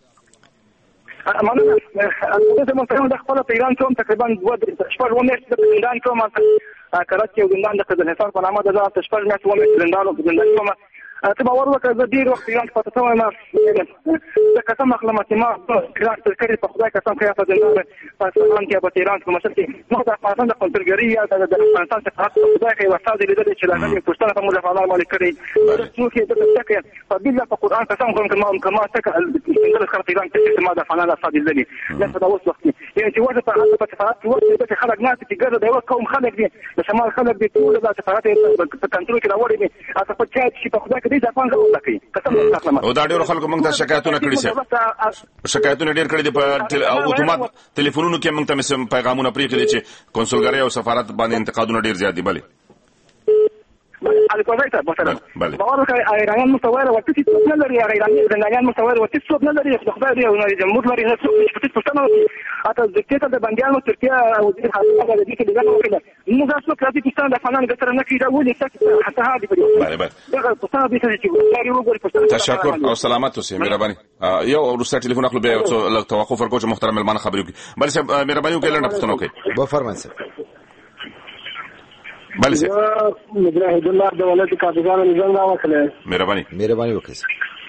مننه. زه محترم د خپل ایران کوم تقریبا 2 شپږ ونې د ایران کوم کراچي او ګندان د قزلستان په نامه د ځات شپږ میاشتې ونې ګندانو ګندان کوم ته باور وکړه زه ډیر وخت ایران پته ته ما د قسم اخلم چې ما کراچ تر کړي په خدای قسم خیا په ګندان په افغانستان کې په ایران کې مثلا کې نو د افغانستان د کنټرګری یا د افغانستان څخه خدای کې وساده لیدل چې دا نه پښتنه ته موږ فعال مالک کړی نو کې د تکه په بل په قران قسم کوم کما تک د خلک ایران کې ما د فعال صادې لري دا په اوس وخت یعنی چې وځه په هغه په فعال وخت د خلک نه چې ګرځي د یو قوم خلک دي د شمال خلک دي ټول د فعال په کنټرول کې راوړي دي اته په چا چې په خدای دې ځپان کوي قسم او دا ډېر خلکو موږ ته شکایتونه کړي دي شکایتونه ډېر کړي دي په اتومات ټلیفونونو کې موږ ته پیغامونه پریښي دي چې کنسولګری او سفارت باندې انتقادونه ډېر زیات دي. بله الکوزای ته مثلا باور کوي ایرانیان مستوره وتی څه نه لري ایرانیان مستوره وتی څه نه لري خدای دې او جمهور لري څه چې پښتنه اته د دې د بنديانو ترکیه او د حالات د دې کې دغه وکړه موږ تاسو کړی چې د فنان ګټر نه کیدا ولې چې حتی هادي بله دغه پښتنه دې چې لري وګوري پښتنه تشکر او سلامات اوسئ مهرباني. یو ورسره ټلیفون اخلو بیا یو توقف ورکوم چې محترم ملمان خبرې وکړي. بل څه مهرباني وکړئ لنډه پوښتنه وکړئ. بفرمایئ. بله سي مجاهد الله د ولایت کابل نظام راوخله مهرباني وکړئ.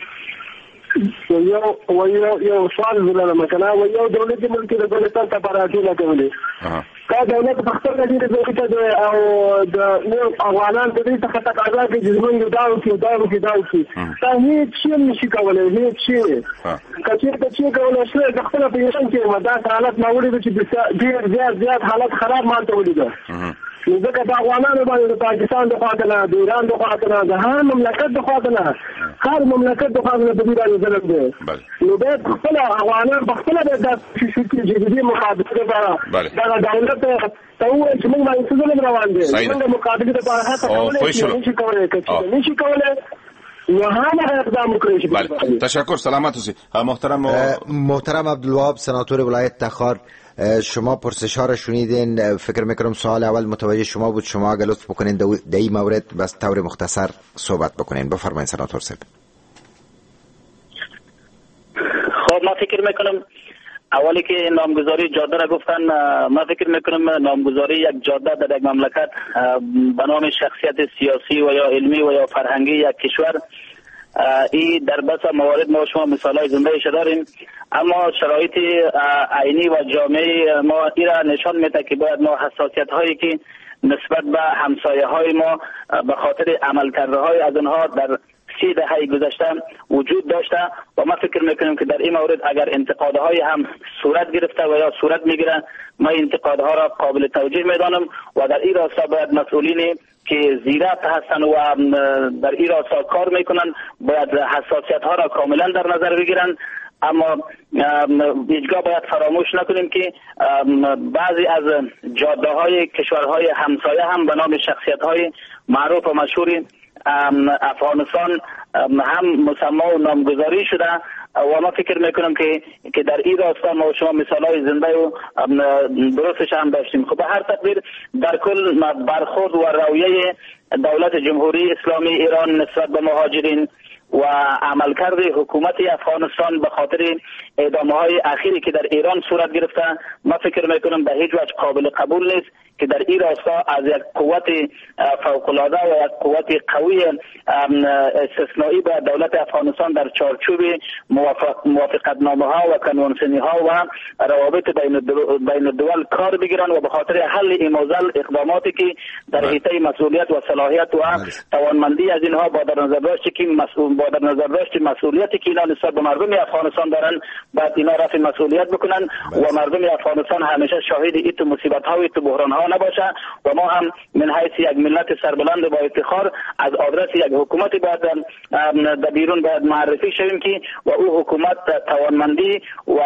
یو سوال زله مکنه و یو دولت ملک د بلوچستان ته پراټونه کوي دا دولت په خپل کې د دې او د نو افغانان د دې څخه تقاضا کوي چې موږ دا دا هیڅ شي نشي کولای هیڅ شي کچیر ته چې کولای شي د خپل په یوه کې مدار حالت ناوړي چې ډیر زیات حالت خراب مانته ولیدل ځکه د افغانانو باندې د پاکستان د خاطر د ایران د خاطر د هر مملکت د خاطر هر مملکت د خاطر د دې ظلم دی نو د خپل افغانان په خپل د چې دې مقابله لپاره دا دولت ته و چې موږ باندې ظلم روان دي موږ مقابله لپاره هڅه نشي کولای تشکر سلامت اوسئ. محترم عبدالوهاب سناتور ولایت تخار شما پرسش‌ها را شنیدین. فکر میکنم سوال اول متوجه شما بود. شما اگر لطف بکنین در این مورد بس طور مختصر صحبت بکنین. بفرمایید سناتور صاحب. خب ما فکر میکنم اولی که نامگذاری جاده را گفتن، من فکر میکنم نامگذاری یک جاده در یک مملکت به نام شخصیت سیاسی و یا علمی و یا فرهنگی یک کشور، این در بس موارد ما شما مثالای زندهش داریم، اما شرایط عینی و جامعه ما این را نشان میده که باید ما حساسیت هایی که نسبت به همسایه های ما به خاطر عمل کرده های از آنها در 30 دهه گذشته وجود داشته و ما فکر میکنیم که در این مورد اگر انتقادهای هم صورت گرفته و یا صورت میگیره، ما انتقادها را قابل توجیه میدانم و در این راستا باید مسئولینی که زیرک هستند و در این راستا کار میکنن باید حساسیت ها را کاملا در نظر بگیرن. اما هیچگاه باید فراموش نکنیم که بعضی از جاده های کشورهای همسایه هم به نام شخصیت های معروف و مشهور افغانستان هم مسما و نامگذاری شده و ما فکر میکنم که در این راستا ما شما مثال های زنده و درستش هم داشتیم. خب به هر تقدیر در کل برخورد و رویه دولت جمهوری اسلامی ایران نسبت به مهاجرین و عملکرد حکومت افغانستان به خاطر اعدامه های اخیری که در ایران صورت گرفته، ما فکر میکنم به هیچ وجه قابل قبول نیست که در این راستا از یک قوت فوق‌العاده و یک قوت قوی استثنایی به دولت افغانستان در چارچوب موافقتنامه ها و کنوانسیونی ها و روابط بین الدول کار بگیرن و به خاطر حل این موضوع اقداماتی که در حیطه مسئولیت و صلاحیت و توانمندی از اینها با در نظر داشت مسئولیتی که اینا نسبت به مردم افغانستان دارن بعد اینا رفع مسئولیت بکنن و مردم افغانستان همیشه شاهد این مصیبت ها و این بحران ها نباشه و ما هم من حیث یک ملت سربلند با افتخار از آدرس یک حکومت باید در بیرون باید معرفی شویم که و او حکومت توانمندی و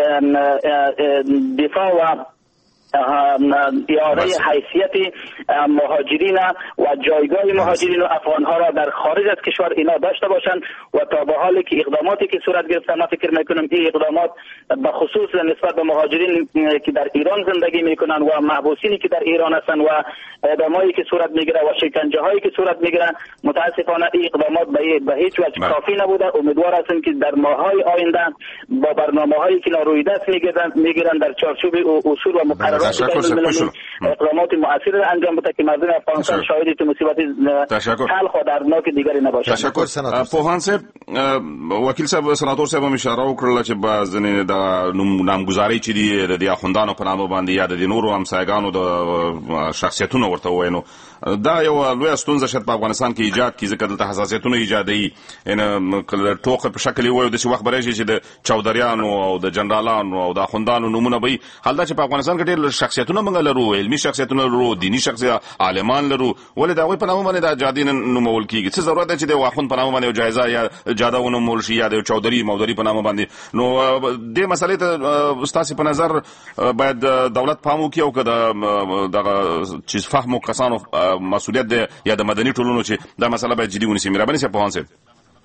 دفاع و اعاره حیثیت مهاجرین و جایگاه مهاجرین و افغانها را در خارج از کشور اینا داشته باشند و تا به حالی که اقداماتی که صورت گرفته، من فکر میکنم این اقدامات به خصوص نسبت به مهاجرین که در ایران زندگی میکنن و محبوسینی که در ایران هستند و اعدامایی که صورت میگیره و شکنجه هایی که صورت میگیره، متاسفانه این اقدامات به هیچ وجه کافی نبوده. امیدوار هستم که در ماه‌های آینده با برنامه‌هایی که روی دست میگیرن در چارچوب اصول و مقررات اقدامات مؤثر را انجام بده که مردم افغانستان شاهد تو مصیبت تلخ و دردناک دیگری نباشند. تشکر پوهان صاحب. وکیل صاحب سناتور صاحب هم اشاره وکړه چې بعضې د نامګزارۍ چې دي د اخوندانو په نامه باندې یا د نورو همسایګانو د شخصیتونو ورته ووینو، دا یو لویه ستونزه شاید په افغانستان کې ایجاد کړي ځکه دلته حساسیتونه ایجادوي. ټوکه په شکل یې ووایو داسې وخت به راشي چې د چودریانو او د جنرالانو او د اخوندانو نومونه به وي. حال دا چې په افغانستان کې ډېر شخصیتونه موږ لرو، علمي شخصیتونه لرو، دیني عالمان لرو، ولې د هغوی په نامه باندې دا جادې نه نومول کېږي؟ څه ضرورت دی چې د یو اخوند په نامه باندې یو جایزه یا جاده ونومول شي یا د یو چودري مودري په نامه باندې؟ نو دې مسئلې ته ستاسې په نظر باید دولت پام وکړي او که دغه چې فهمو کسانو مسئولیت دی یا د مدني ټولنو چې دا مسله باید جدي ونیسي؟ مهرباني صاحب پوهان صاحب.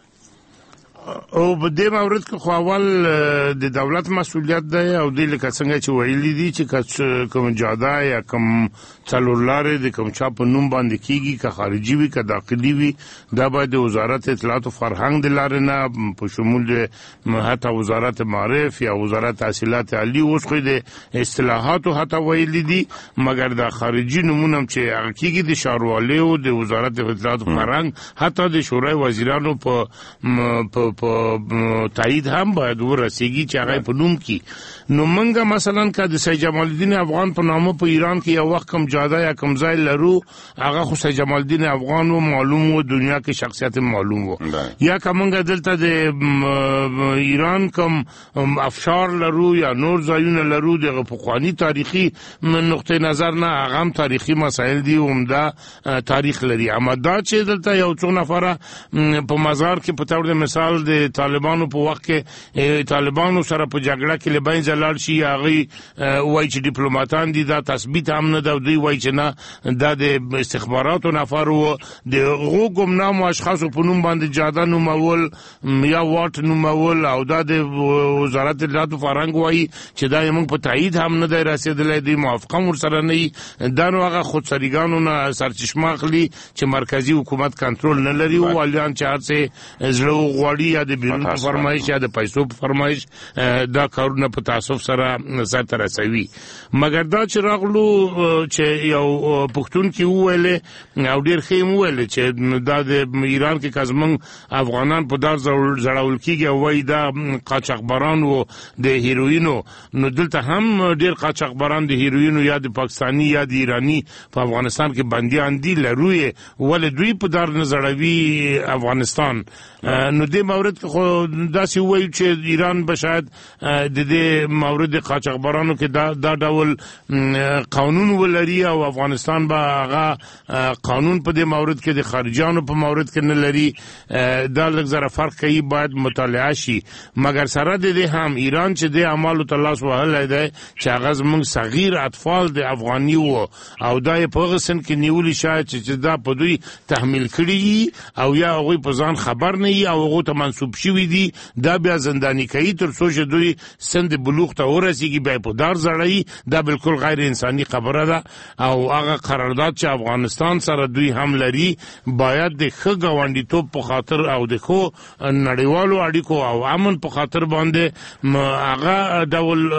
او په دې مورد کې خو اول د دولت مسؤلیت دی او د لکه څنګه چې ویلي دي چې کوم جاده یا کوم څلورلارې د کوم چا په نوم باندې کیږي، که خارجي وي که داخلي وي، دا باید د وزارت اطلاعات او فرهنګ د لارې نه په شمول د حتی وزارت معارف یا وزارت تحصیلات عالی اوس خو د اصلاحاتو حتی ویلي دي، مګر د خارجي نومونه چې هغه کیږي د ښاروالۍ د وزارت اطلاعات او فرهنګ حتی د شورای وزیرانو په تایید هم باید ورسیږي چې هغه په نوم کې. نو منګه مثلا که د سید جمال الدین افغان په نامه په ایران کې یو وخت کم جاده یا کم ځای لرو، هغه خو سید جمال الدین افغان و معلوم و دنیا کې شخصیت معلوم و، یا که منګه دلته د ایران کم افشار لرو یا نور ځایونه لرو د پخوانی تاریخي نقطه نظر نه، هغه هم تاریخي مسایل دي، عمده تاریخ لري. اما دا چې دلته یو څو نفره په مزار کې په تور مثال د طالبانو په وخت کې طالبانو سره په جګړه کې لبین زلال شي، هغه وایي چې ډیپلوماټان دي، دا تثبیت هم نه دی، دوی وایي چې نه دا د استخباراتو نفر و د هغو ګمنامو اشخاصو په نوم باندې جاده نومول یا واټ نومول او دا د وزارت اطلاعات او فرهنګ وایي چې دا یې موږ په تایید هم نه دی رسېدلی، دوی موافقه هم ورسره نه وي. دا نو هغه خودسریګانو نه سرچشمه اخلي چې مرکزي حکومت کنټرول نه لري، والیان چې هر څه زړه غواړي یا د بیرون فرمایش یا د پیسو فرمایش دا کارونه په تاسف سره سره رسوي. مګر دا چې راغلو چې یو پښتون کې وویل او ډیر خیم وویل چې دا د ایران کې کزمن افغانان په دار زړول کېږي او وای دا قاچاقبران و د هیروینو، نو دلته هم ډیر قاچاقبران د هیروینو یا د پاکستانی یا د ایرانی په افغانستان کې بنديان دي لروي ول دوی په دار نظروي افغانستان. نو د مورد خو داسې وایي چې ایران به شاید د دې مورد قاچاقبرانو کې دا ډول قانون ولري او افغانستان به هغه قانون په دې مورد کې د خارجيانو په مورد کې نه لري. دا لږ زره فرق کوي، باید مطالعه شي. مګر سره د دې هم ایران چې د اعمالو تلاش وهل دی چې هغه زموږ صغیر اطفال د افغاني وو او دا په غسن کې نیولي شاید چې دا په دوی تحمیل کړي او یا هغه په ځان خبر نه وي او هغه ته منسوب شوی دي، دا بیا زنداني کوي تر څو چې دوی سند بلوغ ته ورسیږي بیا په دار زړی. دا بالکل غیر انساني خبره ده او هغه قرارداد چې افغانستان سره دوی هم لري باید د ښه ګاونډیتوب په خاطر او د ښو نړیوالو اړیکو او امن په خاطر باندې هغه ډول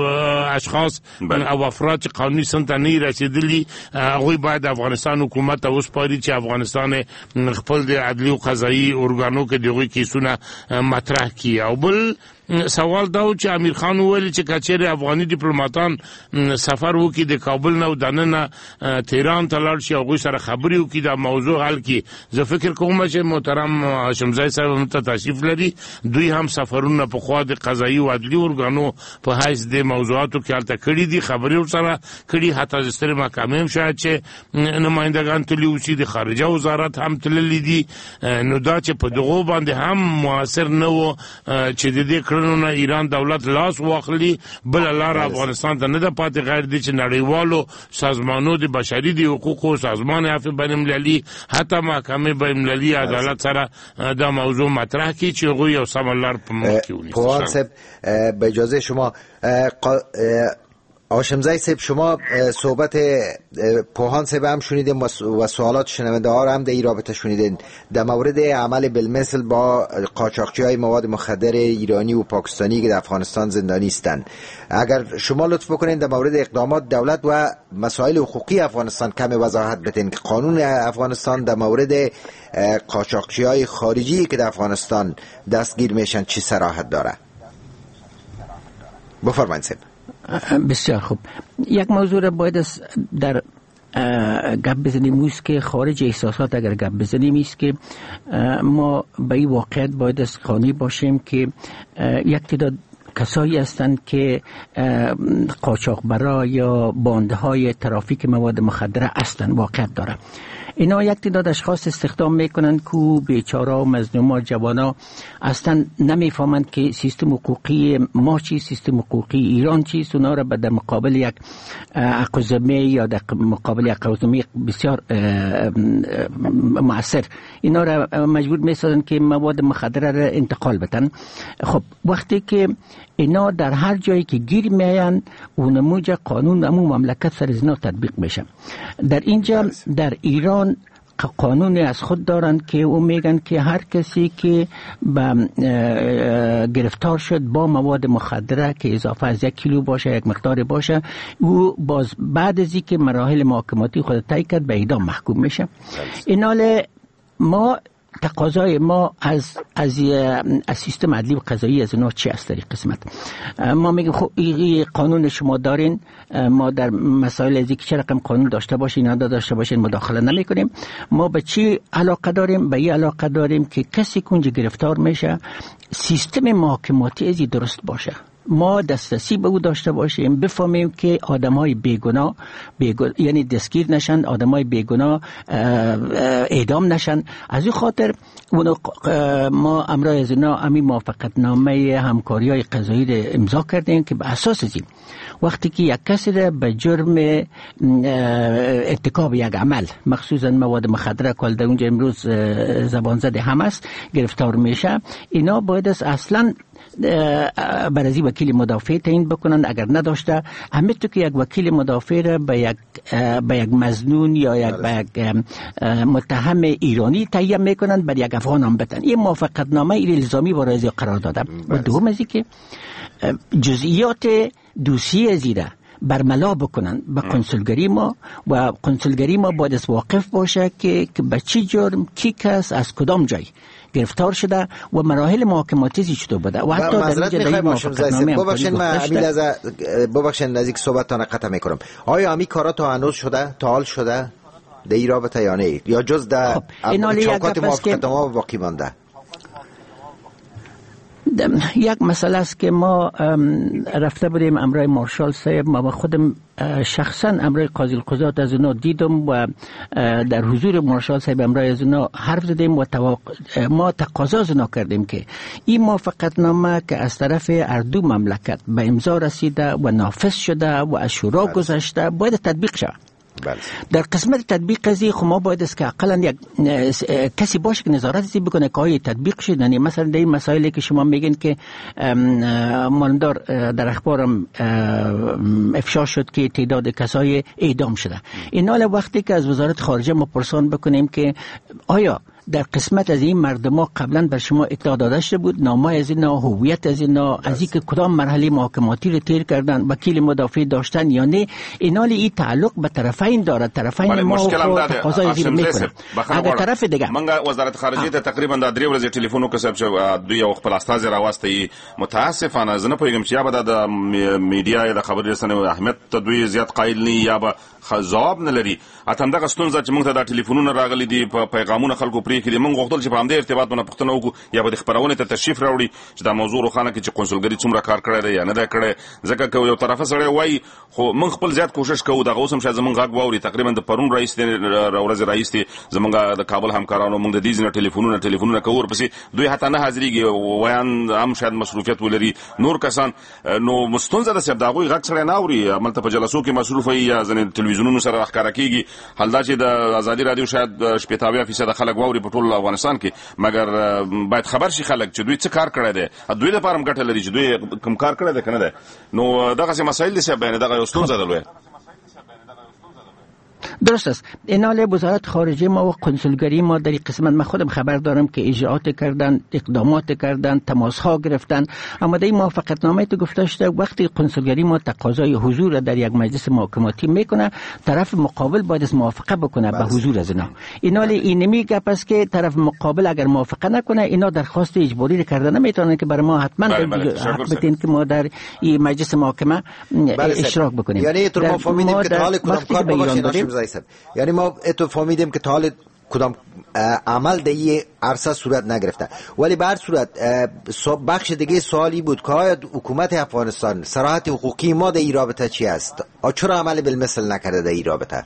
اشخاص او افراد چې قانوني سند ته نه رسیدلي هغوی باید افغانستان حکومت ته وسپاري چې افغانستان خپل د عدلي او قضایي ارګانو کې دغه کیسونه مطرح کړي. او بل سوال دا و چې امیر خان وویل چې کچېره افغاني ډیپلوماټان سفر وکړي د کابل نه او دننه تهران ته لاړ شي او غوښ سره خبري وکړي دا موضوع حل کړي. زه فکر کوم چې محترم هاشمزای صاحب هم ته تشریف لري، دوی هم سفرونه په خوا د قضایي او عدلي ارګانو په حیث د موضوعاتو کې حالت کړي دي، خبري سره کړي، حتی د ستر محکمې هم شاید چې نمائندگان تللی وشي، د خارجه وزارت هم تللی دي. نو دا چې په دغه باندې هم موثر نه و چې د دې کړنو ایران دولت لاس واخلي، بل لار افغانستان ته نه ده پاتې غیر دي چې نړیوالو سازمانونو د بشري د حقوقو سازمان عفو بین المللي حتی محکمه بین المللي عدالت سره دا موضوع مطرح کړي چې هغوی یو سم لار په مخ کې ونیسي. پوهان صاحب به اجازه شما هاشمزای صاحب، شما صحبت پوهان صاحب هم شنیدین و سوالات شنونده ها هم در این رابطه شنیدین در مورد عمل بالمثل با قاچاقچی های مواد مخدر ایرانی و پاکستانی که در افغانستان زندانی هستند. اگر شما لطف بکنین در مورد اقدامات دولت و مسائل حقوقی افغانستان کم وضاحت بدین که قانون افغانستان در مورد قاچاقچی های خارجی که در افغانستان دستگیر میشن چی صراحت داره؟ بفرمایید صاحب. بسیار خوب. یک موضوع را باید در گپ بزنیم است که خارج احساسات اگر گپ بزنیم است که ما به این واقعیت باید از قانع باشیم که یک تعداد کسایی هستند که قاچاقبرا یا باندهای ترافیک مواد مخدر هستند، واقعیت داره. اینا یک تعداد اشخاص استخدام میکنند که بیچاره و مظلوما جوانا اصلا نمیفهمند که سیستم حقوقی ما چی، سیستم حقوقی ایران چیست. اونا را در مقابل یک اقوزمه یا در مقابل یک اقوزمه بسیار مؤثر اینا را مجبور میسازند که مواد مخدر را انتقال بدن. خب وقتی که اینا در هر جایی که گیر میاین اونموج قانون امو مملکت سر ازنا تطبیق میشه. در اینجا در ایران قانونی از خود دارند که او میگن که هر کسی که گرفتار شد با مواد مخدره که اضافه از 1 کیلو باشه، یک مقدار باشه، او باز بعد از اینکه مراحل محاکماتی خود طی کرد به اعدام محکوم میشه. ایناله ما تقاضای ما از سیستم عدلی و قضایی از اونا چی است در این قسمت؟ ما میگیم خب این قانون شما دارین، ما در مسائل از اینکه چه رقم قانون داشته باشین یا داشته باشین مداخله نمی کنیم. ما به چی علاقه داریم؟ به این علاقه داریم که کسی کنج گرفتار میشه سیستم محاکماتی ازی درست باشه، ما دسترسی به او داشته باشیم، بفهمیم که آدمای بیگناه یعنی دستگیر نشن، آدمای بیگناه اعدام نشن. از این خاطر ما امرای از اینا همین موافقت نامه همکاری های قضایی را امضا کردیم که به اساس این وقتی که یک کسی را به جرم ارتکاب یک عمل مخصوصا مواد مخدر که در اونجا امروز زبان زده هم است گرفتار میشه، اینا باید اصلا برازی وکیل مدافع تعیین بکنن. اگر نداشته همینطور که یک وکیل مدافع را به یک مظنون یا به یک متهم ایرانی تعیین میکنن، بر یک افغان هم بدن. این موافقت نامه الزامی با رضا قرار داده. و دوم از که جزئیات دوسیه زیره برملا بکنن به کنسولگری ما، و کنسولگری ما باید از واقف باشه که به چی جرم کی کس از کدام جای گرفتار شده و مراحل محاکماتی چطور بوده. و حتی در اینجا موافقتنامه ببخشید نزدیک صحبتتان قطع میکنم. آیا امی کارا تا هنوز شده، تا حال شده در این رابطه یا نه، یا جز در چوکات موافقتنامه باقی مانده؟ یک مسئله است که ما رفته بودیم امرای مارشال صاحب، ما خودم شخصا امرای قاضی القضات از اونا دیدم و در حضور مارشال صاحب امرای از اونا حرف زدیم و ما تقاضا از اونا کردیم که این موافقتنامه که از طرف اردو مملکت به امضا رسیده و نافذ شده و از شورا گذشته باید تطبیق شود. در قسمت تطبیق از این ما باید است که اقلا یک کسی باشه که نظارت بکنه که آیا تطبیق شد. یعنی مثلا در این مسائلی که شما میگین که ماندار در اخبارم افشا شد که تعداد کسای اعدام شده، این حال وقتی که از وزارت خارجه ما پرسان بکنیم که آیا در قسمت از این مردم ها قبلا بر شما اطلاع داده شده بود، نامه از اینا، هویت از اینا، از اینکه کدام مرحله محاکماتی رو طی کردن، وکیل مدافع داشتن یا نه، اینال این تعلق به طرفین دارد. طرفین ما تقاضای از این میکنه. اگر طرف دیگه منګه وزارت خارجه ته تقریبا د 3 ورځې ټلیفون وکړ چې دوی یو خپل استاد راوستي. متاسفانه زه نه پوهیږم چې یا به د میډیا د خبري رسنیو اهمیت ته دوی زیات قایل نه یا به جواب نه لري. اته دغه ستونزه چې موږ ته د ټلیفونونو راغلي دي، په پیغامونو خلکو پرې کې دي، موږ غوښتل چې په همدې ارتباط باندې پوښتنه وکړو یا به د خبرونه ته تشریف راوړي چې دا موضوع روښانه کړي چې کنسولګری څومره کار کړی دی یا نه دی کړی. ځکه که یو طرفه سره وایي خو موږ خپل زیات کوشش کوو. دغه اوس هم شاید زموږ غږ واوري. تقریبا د پرون رئیس ورځ رئیس دی زموږ د کابل همکارانو موږ د دې ځینې ټلیفونونه کوو، پسې دوی حتی نه حاضرېږي، وایان هم شاید مصروفیت ولري نور کسان. نو مستونزه ده چې د هغوی غږ سره نه اوري، عملته په جلسو کې مصروف وي یا ځینې تلویزیونونو سره ښکاره کېږي. حال دا چې د ازادي رادیو شاید 80% خلک واوري په ټول افغانستان کې، مګر باید خبر شي خلک چې دوی څه کار کړی دی، دوی لپاره هم ګټه لري چې دوی کوم کار کړی دی که نه دی. نو دغسې مسایل دي چې بیانې دغه یو ستونزه ده لویه. درست است. اینال وزارت خارجه ما و کنسولگری ما در این قسمت من خودم خبر دارم که اجراءات کردن، اقدامات کردن، تماس ها گرفتن، اما در این موافقتنامه تو گفته شده وقتی کنسولگری ما تقاضای حضور در یک مجلس محاکماتی میکنه، طرف مقابل باید از موافقه بکنه به حضور از اینا. اینال این نمیگه پس که طرف مقابل اگر موافقه نکنه اینا درخواست اجباری کرده نمیتونن که برای ما حتما حق بدین که ما در این مجلس محاکمه اشتراک بکنیم. یعنی تو ما فهمیدیم که حال کدام کار باشیم. یعنی ما اتو فهمیدیم که تا حال کدام عمل در این عرصه صورت نگرفته، ولی به هر صورت بخش دیگه سوالی بود که آیا حکومت افغانستان صراحت حقوقی ما در این رابطه چی است؟ چرا عمل بالمثل نکرده در این رابطه؟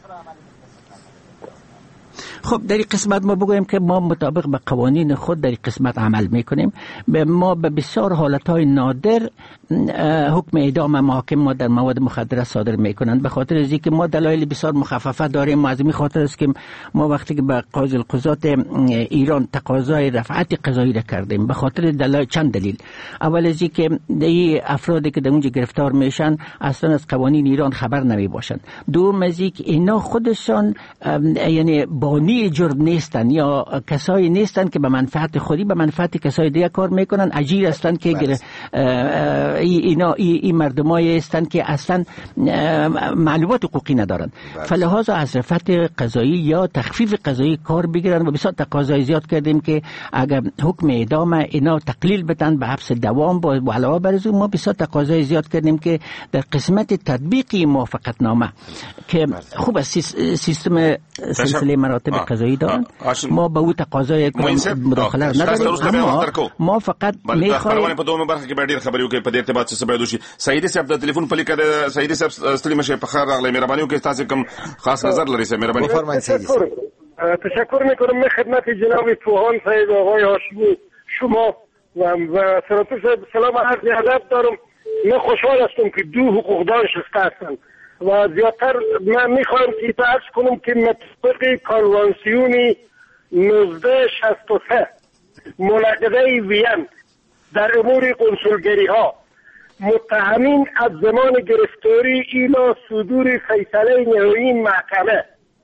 خب در این قسمت ما بگویم که ما مطابق به قوانین خود در این قسمت عمل میکنیم. ما به بسیار حالتهای نادر حکم اعدام محاکم ما در مواد مخدره صادر میکنند، به خاطر از اینکه ما دلایل بسیار مخففه داریم. ما از این خاطر است که ما وقتی که به قاضی القضات ایران تقاضای رفعت قضایی را کردیم به خاطر چند دلیل. اول از اینکه این افرادی که در اونجا گرفتار میشن اصلا از قوانین ایران خبر نمی باشند. دوم از اینکه اینا خودشان یعنی بانی جرم نیستن یا کسایی نیستن که به منفعت خودی به منفعت کسای دیگه کار میکنن، اجیر هستن که اینا این مردمایی هستند که اصلا معلومات حقوقی ندارن. فلهذا از رفعت قضایی یا تخفیف قضایی کار بگیرن و بسیار تقاضای زیاد کردیم که اگر حکم اعدام اینا تقلیل بدن به حبس دوام و علاوه بر از ما بسیار تقاضای زیاد کردیم که در قسمت تطبیقی موافقتنامه که خوب است سیستم سلسله مراتب قضایی دارن، ما به او تقاضای مداخله نداریم، اما ما فقط میخوایم په دومره برخه کې به ډېر خبرې وکړي په دې ارتباط څه باید وشي. سعیدي صاحب د ټلیفون په لیکه د سعیدي صاحب ستړي مشه په خیر راغلی، مهرباني وکړئ تاسو کوم خاص نظر لرئ صاحب مهرباني بفرمایید. سعیدی صاحب تشکر میکنم من خدمت جناب پوهان صاحب آقای هاشمی شما و سناتور صاحب سلام عرض ادب دارم. من خوشحال هستم که دو حقوقدان شسته هستن و زیادتر من میخواهم که عرض کنم که مطابق کانوانسیون 1963 منعقده وین در امور قنسولگری ها. متهمین از زمان گرفتاری ایلا صدور فیصله نهایی محکمه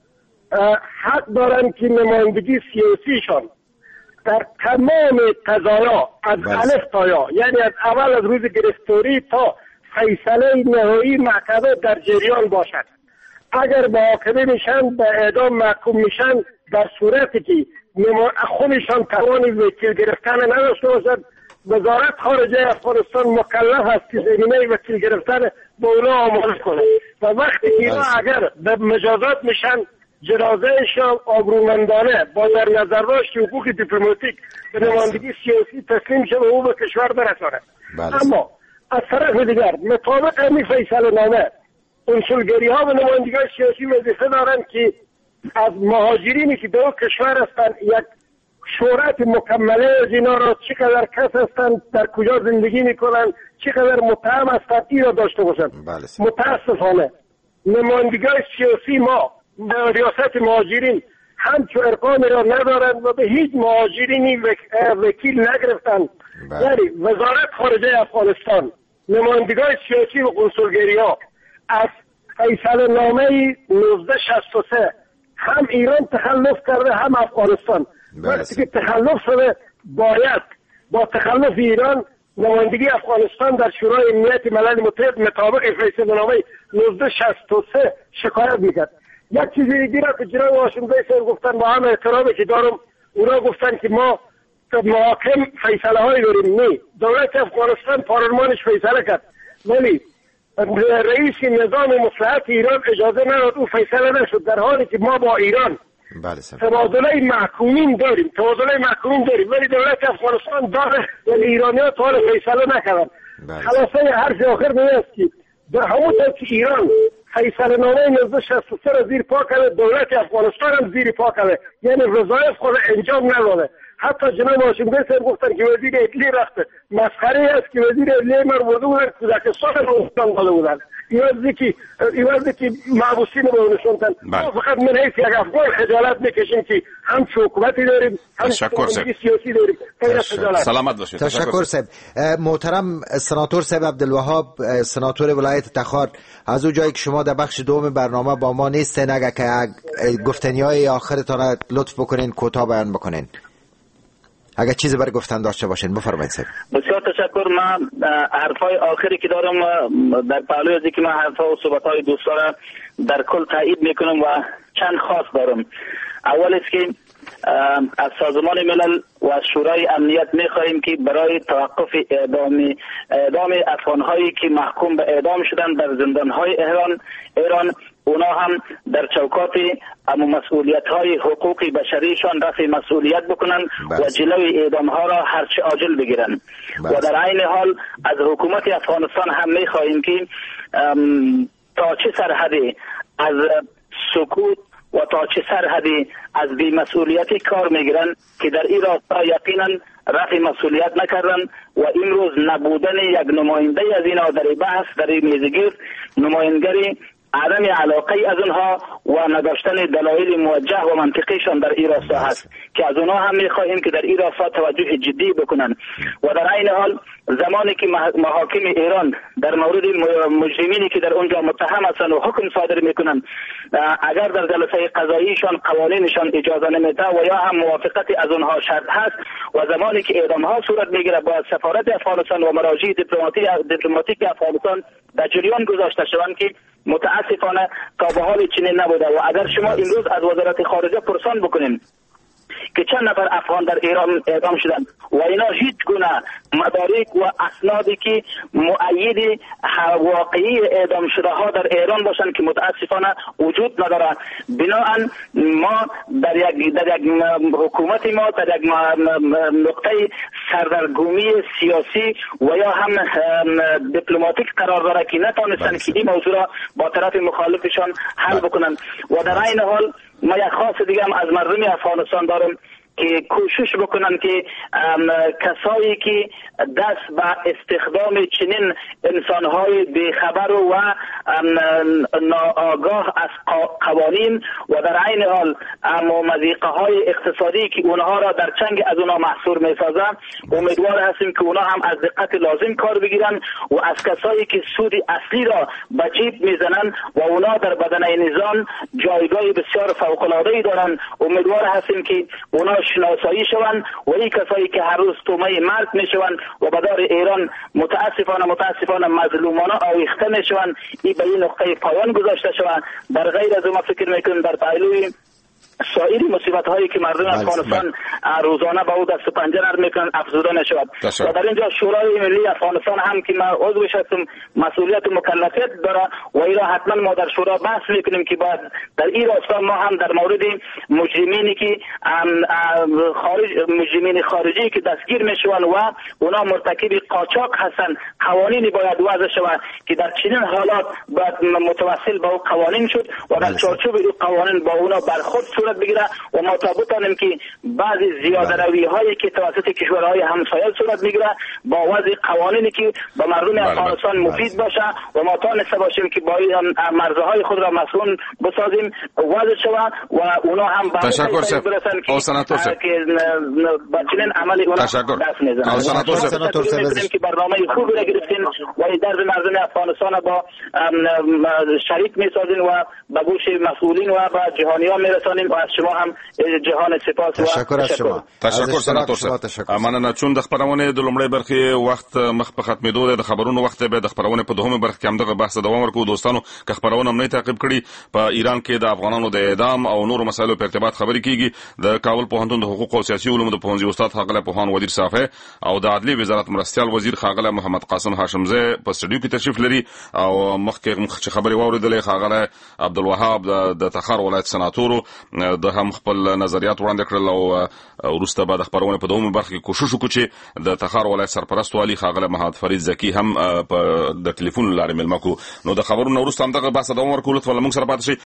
حق دارند که نمایندگی سیاسیشان در تمام قضایا از الف تا یا، یعنی از اول از روز گرفتاری تا فیصله نهایی محکمه در جریان باشد. اگر محاکمه میشن به اعدام محکوم میشن در صورتی که خودشان توان وکیل گرفتن نداشته باشد، وزارت خارجه افغانستان مکلف است که زمینه وکیل گرفتن به اونا آماده کنه و وقتی اینا اگر به مجازات میشن جنازهشان آبرومندانه با در نظر داشت حقوق دیپلماتیک به نمایندگی سیاسی تسلیم شده و او به کشور برسانه. اما از طرف دیگر مطابق این فیصله نامه قنسولگری ها و نمایندگی سیاسی وظیفه دارند که از مهاجرینی که به او کشور هستند یک شهرت مکمله از اینا را چقدر کس هستند، در کجا زندگی میکنند، چقدر متهم هستند این را داشته باشند. متاسفانه نمایندگی سیاسی ما به ریاست مهاجرین همچو ارقامی را ندارند و به هیچ مهاجرینی وکیل نگرفتند. یعنی وزارت خارجه افغانستان، نمایندگی سیاسی و قنسولگری ها از فیصله نامه 1963 هم ایران تخلف کرده هم افغانستان. وقتی که تخلف شده باید با تخلف ایران نمایندگی افغانستان در شورای امنیت ملل متحد مطابق فیصله نامه 1963 شکایت میکرد. یک چیزی دیگه را که جناب واشنگتن صاحب گفتن با هم احترامی که دارم، اونا گفتن که ما محاکم فیصله هایی داریم. نه، دولت افغانستان پارلمانش فیصله کرد ولی رئیس نظام مصلحت ایران اجازه نداد، او فیصله نشد، در حالی که ما با ایران تبادله محکومین داریم ولی دولت افغانستان داره ولی ایرانی ها تا حال فیصله نکردن. خلاصه حرف آخر میگه است که در همون طور که ایران فیصله نامه 1963 را زیر پا کرده، دولت افغانستان هم زیر پا کرده، یعنی وظایف خود انجام نداده. حتی جناب واشنگتن صاحب گفتن که وزیر عدلیه رفته. مسخره است که وزیر عدلیه من برده بودن کودکستان رو داده بودن. ایوازی که محبوسین رو نشوندن. ما فقط من حیث یک افغان خجالت میکشیم که هم حکومتی داریم هم سیاسی داریم. سلامت باشید. تشکر صاحب. محترم سناتور صاحب عبدالوهاب، سناتور ولایت تخار، از اون جایی که شما در بخش دوم برنامه با ما نیستین، اگر که گفتنیای آخرتان لطف بکنین کوتاه بیان بکنین، اگر چیزی برای گفتن داشته باشین بفرمایید صاحب. بسیار تشکر. من حرفای آخری که دارم در پهلوی از اینکه من حرفا و صحبت‌های دوستا را در کل تایید میکنم و چند خاص دارم. اول است که از سازمان ملل و از شورای امنیت می‌خواهیم که برای توقف اعدام افغان‌هایی که محکوم به اعدام شدن در زندان‌های ایران اونا هم در چوکات مسئولیت‌های حقوقی بشریشان رفع مسئولیت بکنن و جلوی اعدام‌ها را هرچه عاجل بگیرن. و در عین حال از حکومت افغانستان هم می‌خواهیم که تا چه سرحدی از سکوت و تا چه سرحدی از بی‌مسئولیتی کار میگیرن که در این راستا یقینا رفع مسئولیت نکردن و امروز نبودن یک نماینده از اینا در بحث در میزگیر نمایندگی عدم علاقه از اونها و نداشتن دلایل موجه و منطقیشان در این راستا هست که از اونها هم میخواهیم که در این راستا توجه جدی بکنن. و در عین حال زمانی که محاکم ایران در مورد مجرمینی که در اونجا متهم هستند و حکم صادر میکنن، اگر در جلسه قضاییشان قوانینشان اجازه نمیده و یا هم موافقت از اونها شرط هست و زمانی که اعدام ها صورت میگیره با سفارت افغانستان و مراجع دیپلماتیک افغانستان در جریان گذاشته شوند که متاسفانه تا به حال چنین نبوده. و اگر شما امروز از وزارت خارجه پرسان بکنین که چند نفر افغان در ایران اعدام شدند و اینا هیچ گونه مدارک و اسنادی که مؤید واقعی اعدام شده ها در ایران باشند که متاسفانه وجود نداره. بنابراین ما در یک حکومت ما در یک نقطه سردرگمی سیاسی و یا هم دیپلماتیک قرار داره که نتونستن که این موضوع را با طرف مخالفشان حل بکنن. و در این حال ما یک خاص دیگه هم از مردم افغانستان دارم که کوشش بکنن که کسایی که دست به استخدام چنین انسانهای بیخبر و ناآگاه از قوانین و در عین حال مضیقه های اقتصادی که اونها را در چنگ از اونها محصور میسازه، امیدوار هستیم که اونها هم از دقت لازم کار بگیرن و از کسایی که سود اصلی را به جیب میزنن و اونها در بدنه نظام جایگاه بسیار فوق العاده دارن، امیدوار هستیم که اونها شناسایی شوند و این کسایی که هر روز تومه مرگ میشوند و به دار ایران متاسفانه مظلومانه آویخته میشوند، این به این نقطه پایان گذاشته شوند. در غیر از ما فکر میکنیم در پهلوی سایر مصیبت هایی که مردم افغانستان روزانه به او دست و پنجه نرم میکنن افزوده نشود. و در اینجا شورای ملی افغانستان هم که ما عضوش هستم مسئولیت و مکلفیت داره و ایرا حتما ما در شورا بحث میکنیم که باید در این راستا ما هم در مورد مجرمینی که مجرمین خارجی که دستگیر میشوند و اونا مرتکب قاچاق هستند قوانینی باید وضع شود که در چنین حالات باید متوسل به او قوانین شد و در چارچوب این قوانین با اونا برخورد صورت بگیره و ما تا بتانیم که بعضی زیاده‌روی هایی که توسط کشورهای همسایه صورت میگیره با وضع قوانینی که به مردم افغانستان مفید باشه و ما تانسته باشیم که با مرزهای خود را مسئول بسازیم وضع شود و اونا هم به برسن که با چنین عملی اونا دست میزنن. که برنامه خوبی را گرفتین و درد مردم افغانستان با شریک میسازین و به گوش مسئولین و به جهانیان میرسانیم و از شما هم جهان سپاس و تشکر از شما. تشکر سناتور صاحب. مننه. چون د خبرونه د لومړی برخې وخت مخ په ختمېدو د خبرونو وخت به د خبرونه په دوهمه برخه کې هم دغه بحث دوام ورکو. دوستانو که خبرونه نه تعقیب کړي په ایران کې د افغانانو د اعدام او نورو مسایلو په ارتباط خبرې کیږي. د کابل پوهنتون د حقوق او سیاسي علومو د پوهنځي استاد ښاغلی پوهان وزیر صافی او د عدلي وزارت مرستیال وزیر ښاغلی محمد قاسم هاشمزی په سټډیو کې تشریف لري او مخکې خبرې واوریدلې ښاغلی عبدالوهاب د تخار ولایت سناتور د هم خپل نظریات وړاندې کړل او وروسته بعد خبرونه په دومره برخه کې کوشش وکړي چې د تخار ولایت سرپرست والی ښاغلی محمد فرید زکی هم په د ټلیفون لارې ملمکو. نو د خبرونو وروسته هم دغه بحث دوام ورکول. لطفا موږ سره پاتې شئ.